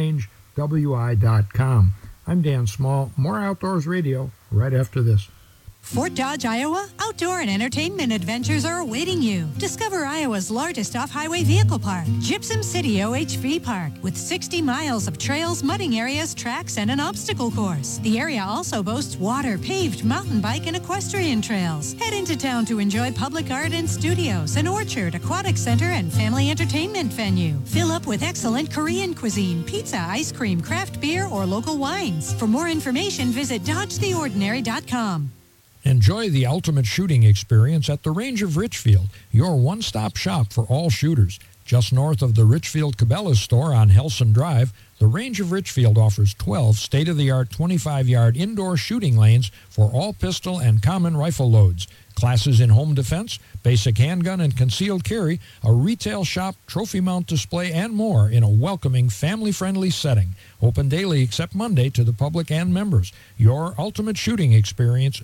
therangewi.com. I'm Dan Small. More Outdoors Radio right after this. Fort Dodge, Iowa, outdoor and entertainment adventures are awaiting you. Discover Iowa's largest off-highway vehicle park, Gypsum City OHV Park, with 60 miles of trails, mudding areas, tracks, and an obstacle course. The area also boasts water, paved mountain bike, and equestrian trails. Head into town to enjoy public art and studios, an orchard, aquatic center, and family entertainment venue. Fill up with excellent Korean cuisine, pizza, ice cream, craft beer, or local wines. For more information, visit DodgeTheOrdinary.com. Enjoy the ultimate shooting experience at the Range of Richfield, your one-stop shop for all shooters. Just north of the Richfield Cabela store on Helson Drive, the Range of Richfield offers 12 state-of-the-art 25-yard indoor shooting lanes for all pistol and common rifle loads. Classes in home defense, basic handgun and concealed carry, a retail shop, trophy mount display, and more in a welcoming, family-friendly setting. Open daily except Monday to the public and members. Your ultimate shooting experience,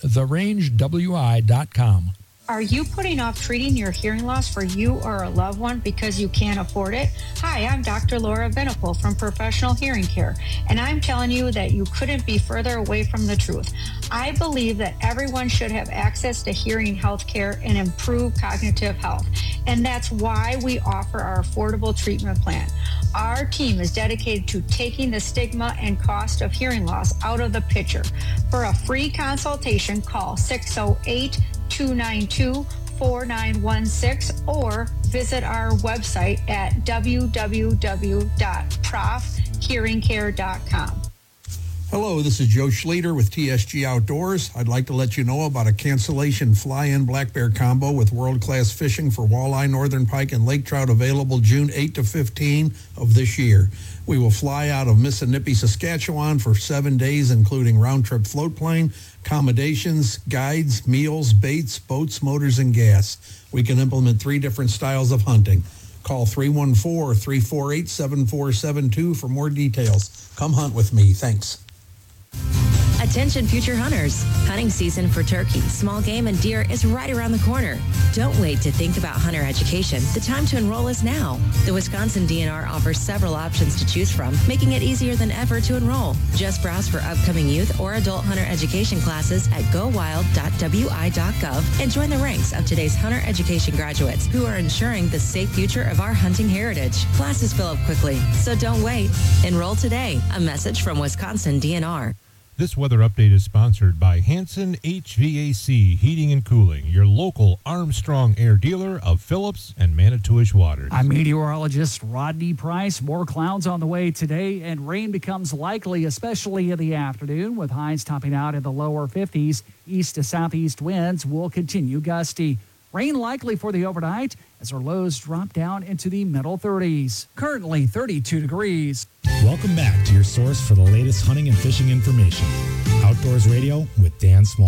therangewi.com. Are you putting off treating your hearing loss for you or a loved one because you can't afford it? Hi, I'm Dr. Laura Venipal from Professional Hearing Care, and I'm telling you that you couldn't be further away from the truth. I believe that everyone should have access to hearing health care and improve cognitive health, and that's why we offer our affordable treatment plan. Our team is dedicated to taking the stigma and cost of hearing loss out of the picture. For a free consultation, call 608-292-4916 or visit our website at www.profhearingcare.com. Hello, this is Joe Schleter with TSG Outdoors. I'd like to let you know about a cancellation fly-in black bear combo with world-class fishing for walleye, northern pike, and lake trout available June 8 to 15 of this year. We will fly out of Missinippi, Saskatchewan for 7 days, including round-trip float plane, accommodations, guides, meals, baits, boats, motors, and gas. We can implement 3 different styles of hunting. Call 314-348-7472 for more details. Come hunt with me. Thanks. Attention future hunters. Hunting season for turkey, small game, and deer is right around the corner. Don't wait to think about hunter education. The time to enroll is now. The Wisconsin DNR offers several options to choose from, making it easier than ever to enroll. Just browse for upcoming youth or adult hunter education classes at gowild.wi.gov and join the ranks of today's hunter education graduates who are ensuring the safe future of our hunting heritage. Classes fill up quickly, so don't wait. Enroll today. A message from Wisconsin DNR. This weather update is sponsored by Hanson HVAC Heating and Cooling, your local Armstrong Air dealer of Phillips and Manitowish waters. I'm meteorologist Rodney Price. More clouds on the way today, and rain becomes likely, especially in the afternoon, with highs topping out in the lower 50s. East to southeast winds will continue gusty. Rain likely for the overnight as our lows drop down into the middle 30s. Currently 32 degrees. Welcome back to your source for the latest hunting and fishing information. Outdoors Radio with Dan Small.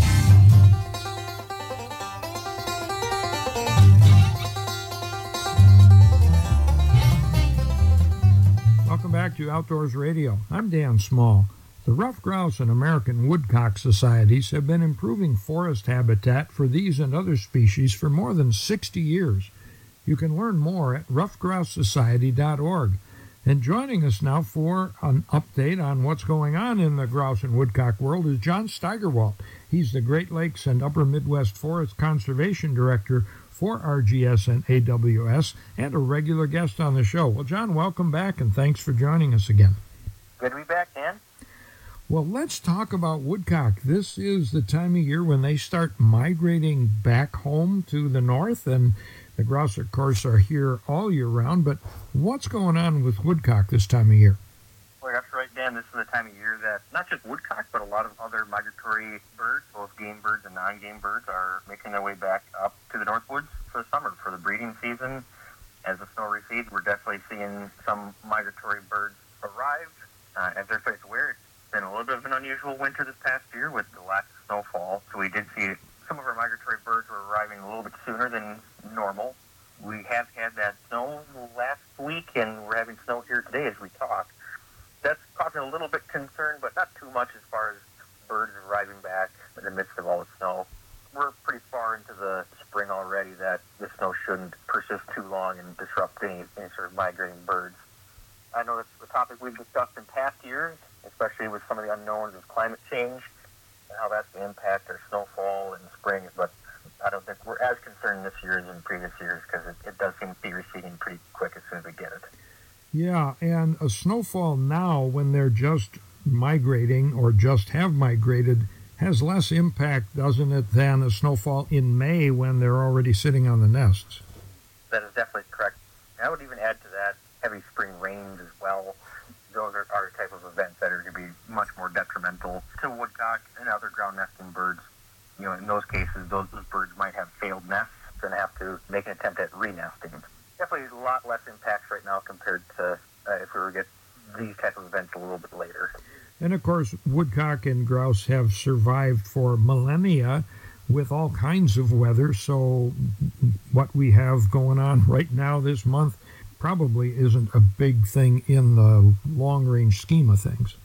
Welcome back to Outdoors Radio. I'm Dan Small. The Ruffed Grouse and American Woodcock Societies have been improving forest habitat for these and other species for more than 60 years. You can learn more at ruffedgrousesociety.org. And joining us now for an update on what's going on in the grouse and woodcock world is John Steigerwalt. He's the Great Lakes and Upper Midwest Forest Conservation Director for RGS and AWS and a regular guest on the show. Well, John, welcome back and thanks for joining us again. Good to be back, Dan. Well, let's talk about woodcock. This is the time of year when they start migrating back home to the north, and the grouse, of course, are here all year round. But what's going on with woodcock this time of year? Well, that's right, Dan. This is the time of year that not just woodcock, but a lot of other migratory birds, both game birds and non-game birds, are making their way back up to the Northwoods for the summer, for the breeding season. As the snow recedes, we're definitely seeing some migratory birds arrive. As everybody's aware, it's been a little bit of an unusual winter this past year with the lack of snowfall. So we did see some of our migratory birds were arriving a little bit sooner than normal. We have had that snow last week, and we're having snow here today as we talk. That's causing a little bit concern, but not too much as far as birds arriving back in the midst of all the snow. We're pretty far into the spring already that the snow shouldn't persist too long and disrupt any sort of migrating birds. I know that's the topic we've discussed in past years, especially with some of the unknowns of climate change and how that's going to impact our snowfall in the spring, but I don't think we're as concerned this year as in previous years because it does seem to be receding pretty quick as soon as we get it. Yeah, and a snowfall now when they're just migrating or just have migrated has less impact, doesn't it, than a snowfall in May when they're already sitting on the nests? That is definitely correct. I would even add to that heavy spring rains as well. Those are the type of events that are going to be much more detrimental to woodcock and other ground nesting birds. You know, in those cases, those birds might have failed nests and have to make an attempt at re-nesting. Definitely a lot less impacts right now compared to if we were to get these type of events a little bit later. And of course, woodcock and grouse have survived for millennia with all kinds of weather, so what we have going on right now this month probably isn't a big thing in the long-range scheme of things.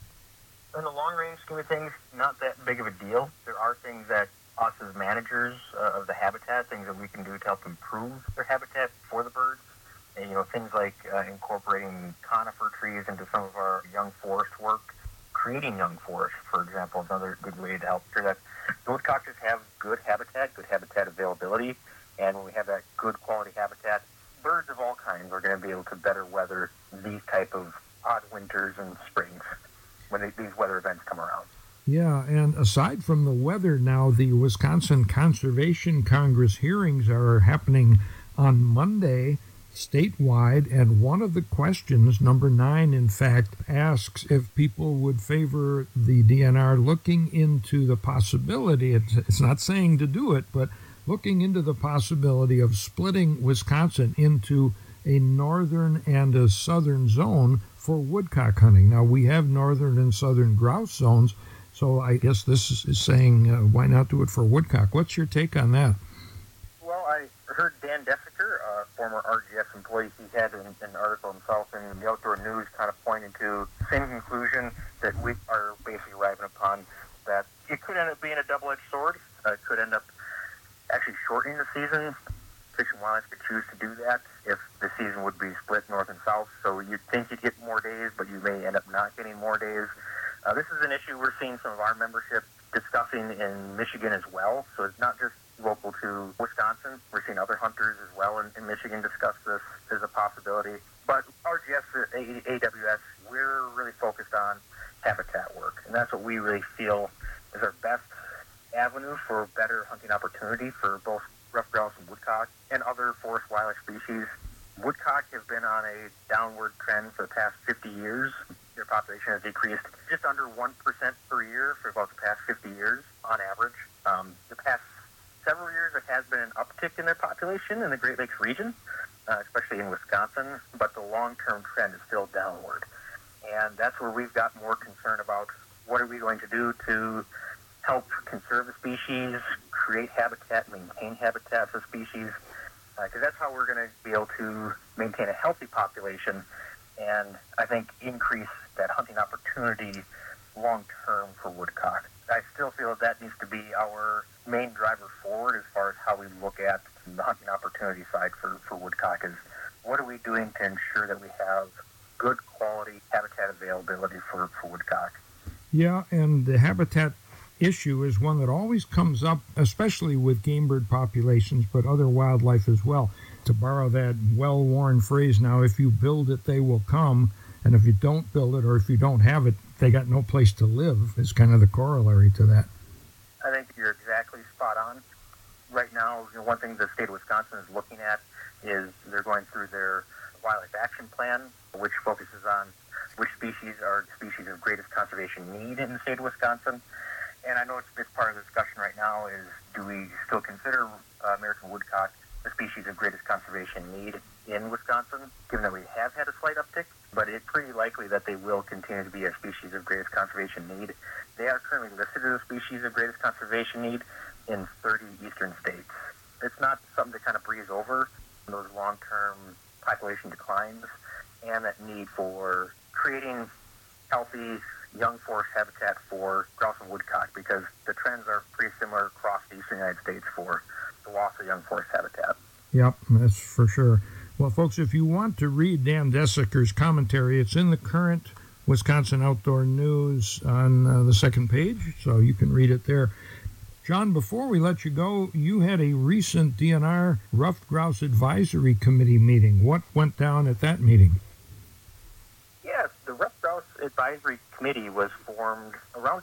In the long-range scheme of things, not that big of a deal. There are things that us as managers of the habitat, things that we can do to help improve their habitat for the birds. And, you know, things like incorporating conifer trees into some of our young forest work. Creating young forest, for example, is another good way to help sure that the woodcockers have good habitat availability, and when we have that good quality habitat, birds of all kinds are going to be able to better weather these type of odd winters and springs when these weather events come around. Yeah, and aside from the weather now, the Wisconsin Conservation Congress hearings are happening on Monday statewide, and one of the questions, number 9, in fact, asks if people would favor the DNR looking into the possibility, it's not saying to do it, but looking into the possibility of splitting Wisconsin into a northern and a southern zone for woodcock hunting. Now, we have northern and southern grouse zones, so I guess this is saying why not do it for woodcock? What's your take on that? Well, I heard Dan Dessiker, a former RGS employee, he had an article himself in the Outdoor News kind of pointing to the same conclusion that we are basically arriving upon, that it could end up being a double-edged sword. It could end up actually shortening the season. Fish and Wildlife could choose to do that if the season would be split north and south. So you'd think you'd get more days, but you may end up not getting more days. This is an issue we're seeing some of our membership discussing in Michigan as well. So it's not just local to Wisconsin. We're seeing other hunters as well in Michigan discuss this as a possibility. But RGS, AWS, we're really focused on habitat work. And that's what we really feel is our best avenue for better hunting opportunity for both ruffed grouse and woodcock and other forest wildlife species. Woodcock have been on a downward trend for the past 50 years. Their population has decreased just under 1% per year for about the past 50 years on average. The past several years, it has been an up uptick in their population in the Great Lakes region, especially in Wisconsin, but the long-term trend is still downward. And that's where we've got more concern about what are we going to do to help conserve the species, create habitat, maintain habitats of species, because that's how we're going to be able to maintain a healthy population and, I think, increase that hunting opportunity long-term for woodcock. I still feel that needs to be our main driver forward as far as how we look at the hunting opportunity side for woodcock is what are we doing to ensure that we have good quality habitat availability for woodcock. Yeah, and the habitat issue is one that always comes up, especially with game bird populations, but other wildlife as well. To borrow that well-worn phrase now, if you build it, they will come, and if you don't build it or if you don't have it, they got no place to live, is kind of the corollary to that. I think you're exactly spot on. Right now, one thing the state of Wisconsin is looking at is they're going through their wildlife action plan, which focuses on which species are species of greatest conservation need in the state of Wisconsin. And I know it's part of the discussion right now is do we still consider American woodcock a species of greatest conservation need in Wisconsin, given that we have had a slight uptick, but it's pretty likely that they will continue to be a species of greatest conservation need. They are currently listed as a species of greatest conservation need in 30 eastern states. It's not something to kind of breeze over those long-term population declines and that need for creating healthy young forest habitat for grouse and woodcock, because the trends are pretty similar across the eastern United States for the loss of young forest habitat. Yep, that's for sure. Well, folks, if you want to read Dan Desiker's commentary, it's in the current Wisconsin Outdoor News on the second page, so you can read it there. John, before we let you go, you had a recent DNR Ruffed Grouse Advisory Committee meeting. What went down at that meeting? Yes, the Ruffed Grouse Advisory Committee was formed around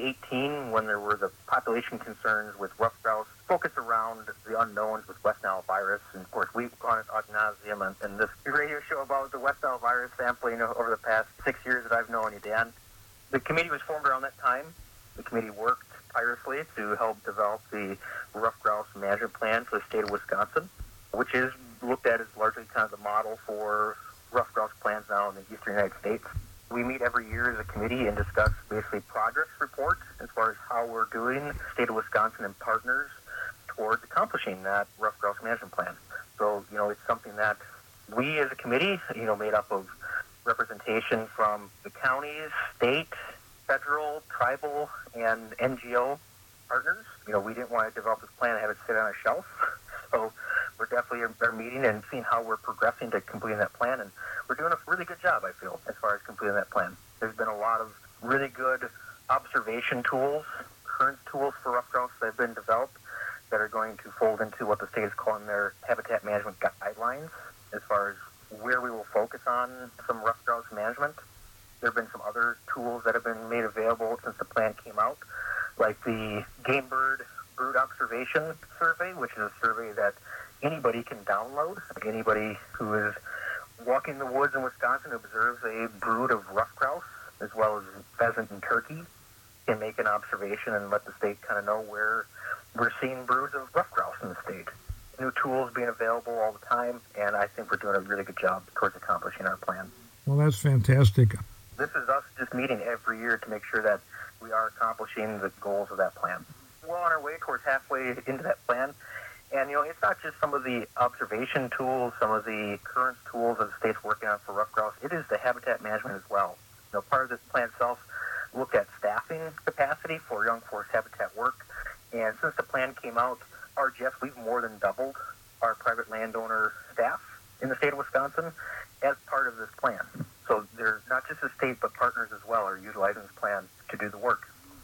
2018 when there were the population concerns with ruffed grouse focused around the unknowns with West Nile virus. And, of course, we've gone ad nauseum in this radio show about the West Nile virus sampling over the past 6 years that I've known you, Dan. The committee was formed around that time. The committee worked tirelessly to help develop the ruffed grouse management plan for the state of Wisconsin, which is looked at as largely kind of the model for ruffed grouse plans now in the eastern United States. We meet every year as a committee and discuss basically progress reports as far as how we're doing, state of Wisconsin and partners, towards accomplishing that ruffed grouse management plan. So, it's something that we as a committee, made up of representation from the counties, state, federal, tribal, and NGO partners. We didn't want to develop this plan and have it sit on a shelf. So we're definitely are meeting and seeing how we're progressing to completing that plan, and we're doing a really good job, I feel, as far as completing that plan. There's been a lot of really good observation tools, current tools for ruffed grouse that have been developed that are going to fold into what the state is calling their habitat management guidelines as far as where we will focus on some ruffed grouse management. There have been some other tools that have been made available since the plan came out, like the Game Bird Brood Observation Survey, which is a survey that anybody can download. Anybody who is walking the woods in Wisconsin observes a brood of ruffed grouse, as well as pheasant and turkey, can make an observation and let the state kind of know where we're seeing broods of ruffed grouse in the state. New tools being available all the time, and I think we're doing a really good job towards accomplishing our plan. Well, that's fantastic. This is us just meeting every year to make sure that we are accomplishing the goals of that plan. We're on our way towards halfway into that plan. And, it's not just some of the observation tools, some of the current tools that the state's working on for ruffed grouse. It is the habitat management as well. Part of this plan itself looked at staffing capacity for young forest habitat work. And since the plan came out, RGF, we've more than doubled our private landowner staff in the state of Wisconsin as part of this plan. So they're not just the state, but partners as well are utilizing this plan to do the work.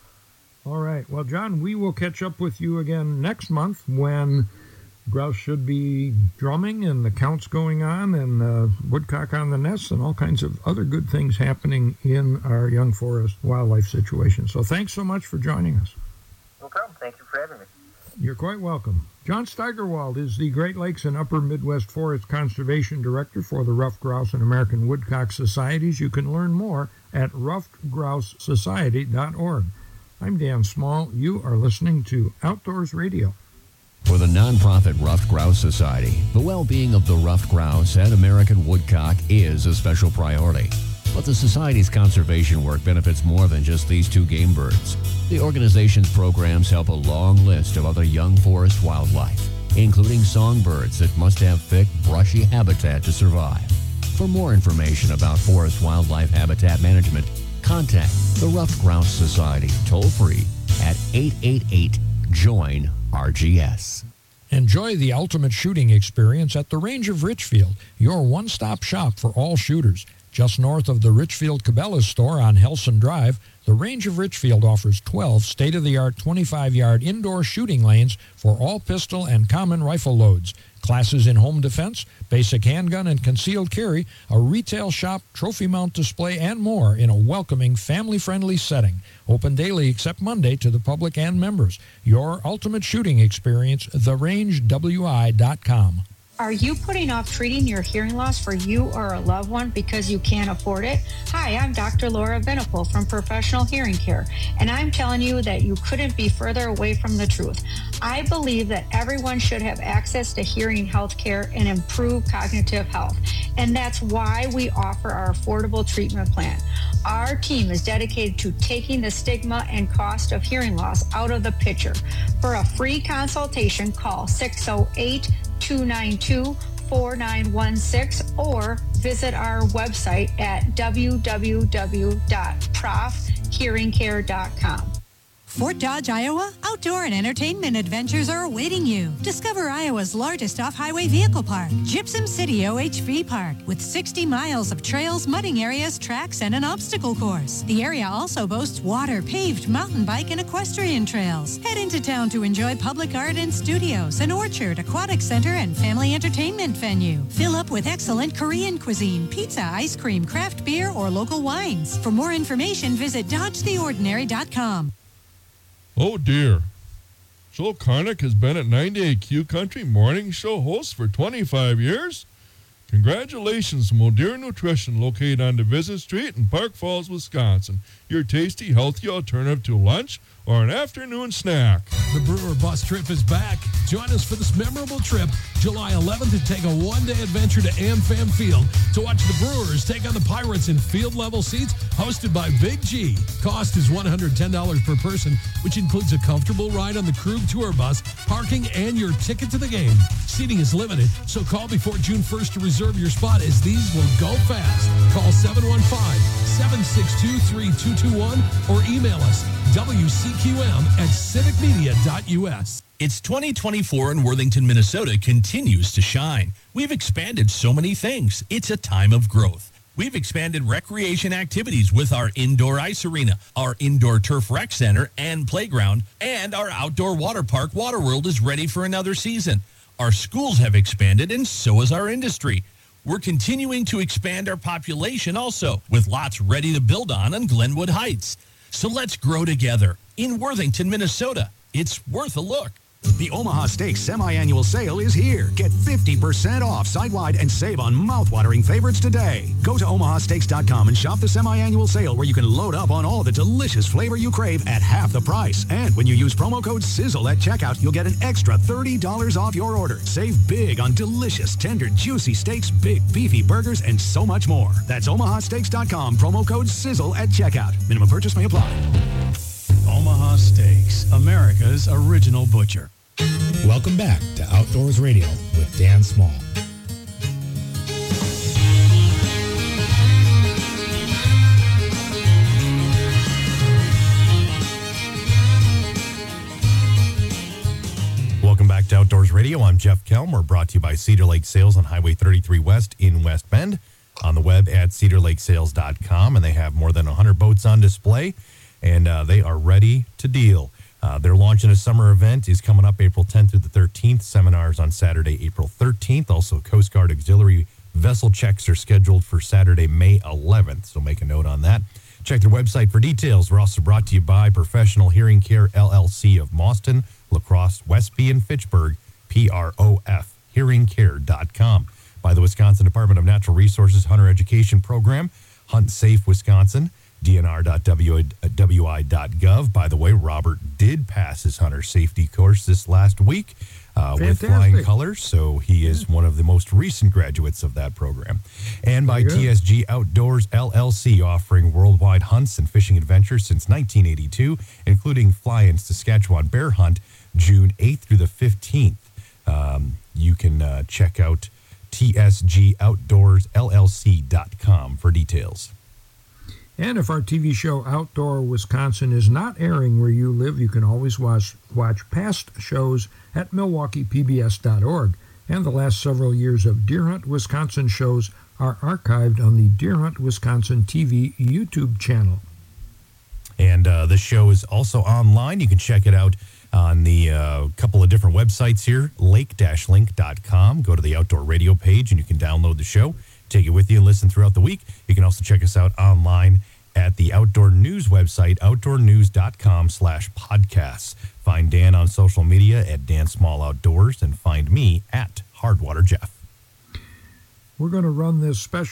All right. Well, John, we will catch up with you again next month when grouse should be drumming and the count's going on and woodcock on the nests and all kinds of other good things happening in our young forest wildlife situation. So thanks so much for joining us. No problem. Thank you for having me. You're quite welcome. John Steigerwald is the Great Lakes and Upper Midwest Forest Conservation Director for the Ruffed Grouse and American Woodcock Societies. You can learn more at ruffedgrousesociety.org. I'm Dan Small. You are listening to Outdoors Radio. For the nonprofit Ruffed Grouse Society, the well-being of the ruffed grouse and American woodcock is a special priority. But the Society's conservation work benefits more than just these two game birds. The organization's programs help a long list of other young forest wildlife, including songbirds that must have thick, brushy habitat to survive. For more information about forest wildlife habitat management, contact the Ruffed Grouse Society toll-free at 888-JOIN-RGS. Enjoy the ultimate shooting experience at the Range of Richfield, your one-stop shop for all shooters. Just north of the Richfield Cabela's store on Helson Drive, the Range of Richfield offers 12 state-of-the-art 25-yard indoor shooting lanes for all pistol and common rifle loads. Classes in home defense, basic handgun and concealed carry, a retail shop, trophy mount display, and more in a welcoming, family-friendly setting. Open daily except Monday to the public and members. Your ultimate shooting experience, therangewi.com. Are you putting off treating your hearing loss for you or a loved one because you can't afford it? Hi, I'm Dr. Laura Venable from Professional Hearing Care, and I'm telling you that you couldn't be further away from the truth. I believe that everyone should have access to hearing health care and improve cognitive health, and that's why we offer our affordable treatment plan. Our team is dedicated to taking the stigma and cost of hearing loss out of the picture. For a free consultation, call 608-292-4916 or visit our website at www.profhearingcare.com. Fort Dodge, Iowa, outdoor and entertainment adventures are awaiting you. Discover Iowa's largest off-highway vehicle park, Gypsum City OHV Park, with 60 miles of trails, mudding areas, tracks, and an obstacle course. The area also boasts water, paved mountain bike, and equestrian trails. Head into town to enjoy public art and studios, an orchard, aquatic center, and family entertainment venue. Fill up with excellent Korean cuisine, pizza, ice cream, craft beer, or local wines. For more information, visit DodgeTheOrdinary.com. Oh dear. Joel Karnick has been at 98Q Country Morning Show host for 25 years. Congratulations to Modern Nutrition, located on Division Street in Park Falls, Wisconsin. Your tasty, healthy alternative to lunch or an afternoon snack. The Brewer Bus Trip is back. Join us for this memorable trip, July 11th, to take a one-day adventure to AmFam Field to watch the Brewers take on the Pirates in field-level seats hosted by Big G. Cost is $110 per person, which includes a comfortable ride on the Krug Tour Bus, parking, and your ticket to the game. Seating is limited, so call before June 1st to reserve your spot, as these will go fast. Call 715-762-3221 or email us wcqm@civicmedia.us. It's 2024 and Worthington, Minnesota continues to shine. We've expanded so many things. It's a time of growth. We've expanded recreation activities with our indoor ice arena, our indoor turf rec center and playground, and our outdoor water park, Waterworld, is ready for another season. Our schools have expanded, and so has our industry. We're continuing to expand our population also, with lots ready to build on Glenwood Heights. So let's grow together in Worthington, Minnesota. It's worth a look. The Omaha Steaks semi-annual sale is here. Get 50% off site-wide and save on mouth-watering favorites today. Go to omahasteaks.com and shop the semi-annual sale, where you can load up on all the delicious flavor you crave at half the price. And when you use promo code SIZZLE at checkout, you'll get an extra $30 off your order. Save big on delicious, tender, juicy steaks, big beefy burgers, and so much more. That's omahasteaks.com, promo code SIZZLE at checkout. Minimum purchase may apply. Omaha Steaks, America's original butcher. Welcome back to Outdoors Radio with Dan Small. Welcome back to Outdoors Radio. I'm Jeff Kelm. We're brought to you by Cedar Lake Sales on Highway 33 West in West Bend. On the web at cedarlakesales.com, and they have more than 100 boats on display, and they are ready to deal. They're launching a summer event is coming up April 10th through the 13th. Seminars on Saturday, April 13th. Also, Coast Guard Auxiliary vessel checks are scheduled for Saturday, May 11th. So make a note on that. Check their website for details. We're also brought to you by Professional Hearing Care, LLC of Mauston, La Crosse, Westby, and Fitchburg, PROF, hearingcare.com. By the Wisconsin Department of Natural Resources Hunter Education Program, Hunt Safe Wisconsin, dnr.wi.gov. By the way, Robert did pass his hunter safety course this last week. with flying colors. So he is one of the most recent graduates of that program. And by TSG Outdoors LLC, offering worldwide hunts and fishing adventures since 1982, including Fly-In Saskatchewan Bear Hunt, June 8th through the 15th. You can check out tsgoutdoorsllc.com for details. And if our TV show Outdoor Wisconsin is not airing where you live, you can always watch past shows at MilwaukeePBS.org. And the last several years of Deer Hunt Wisconsin shows are archived on the Deer Hunt Wisconsin TV YouTube channel. And the show is also online. You can check it out on the couple of different websites here, lake-link.com. Go to the Outdoor Radio page, and you can download the show, take it with you, and listen throughout the week. You can also check us out online at the Outdoor News website, outdoornews.com/podcasts. Find Dan on social media at Dan Small Outdoors, and find me at Hardwater Jeff. We're going to run this special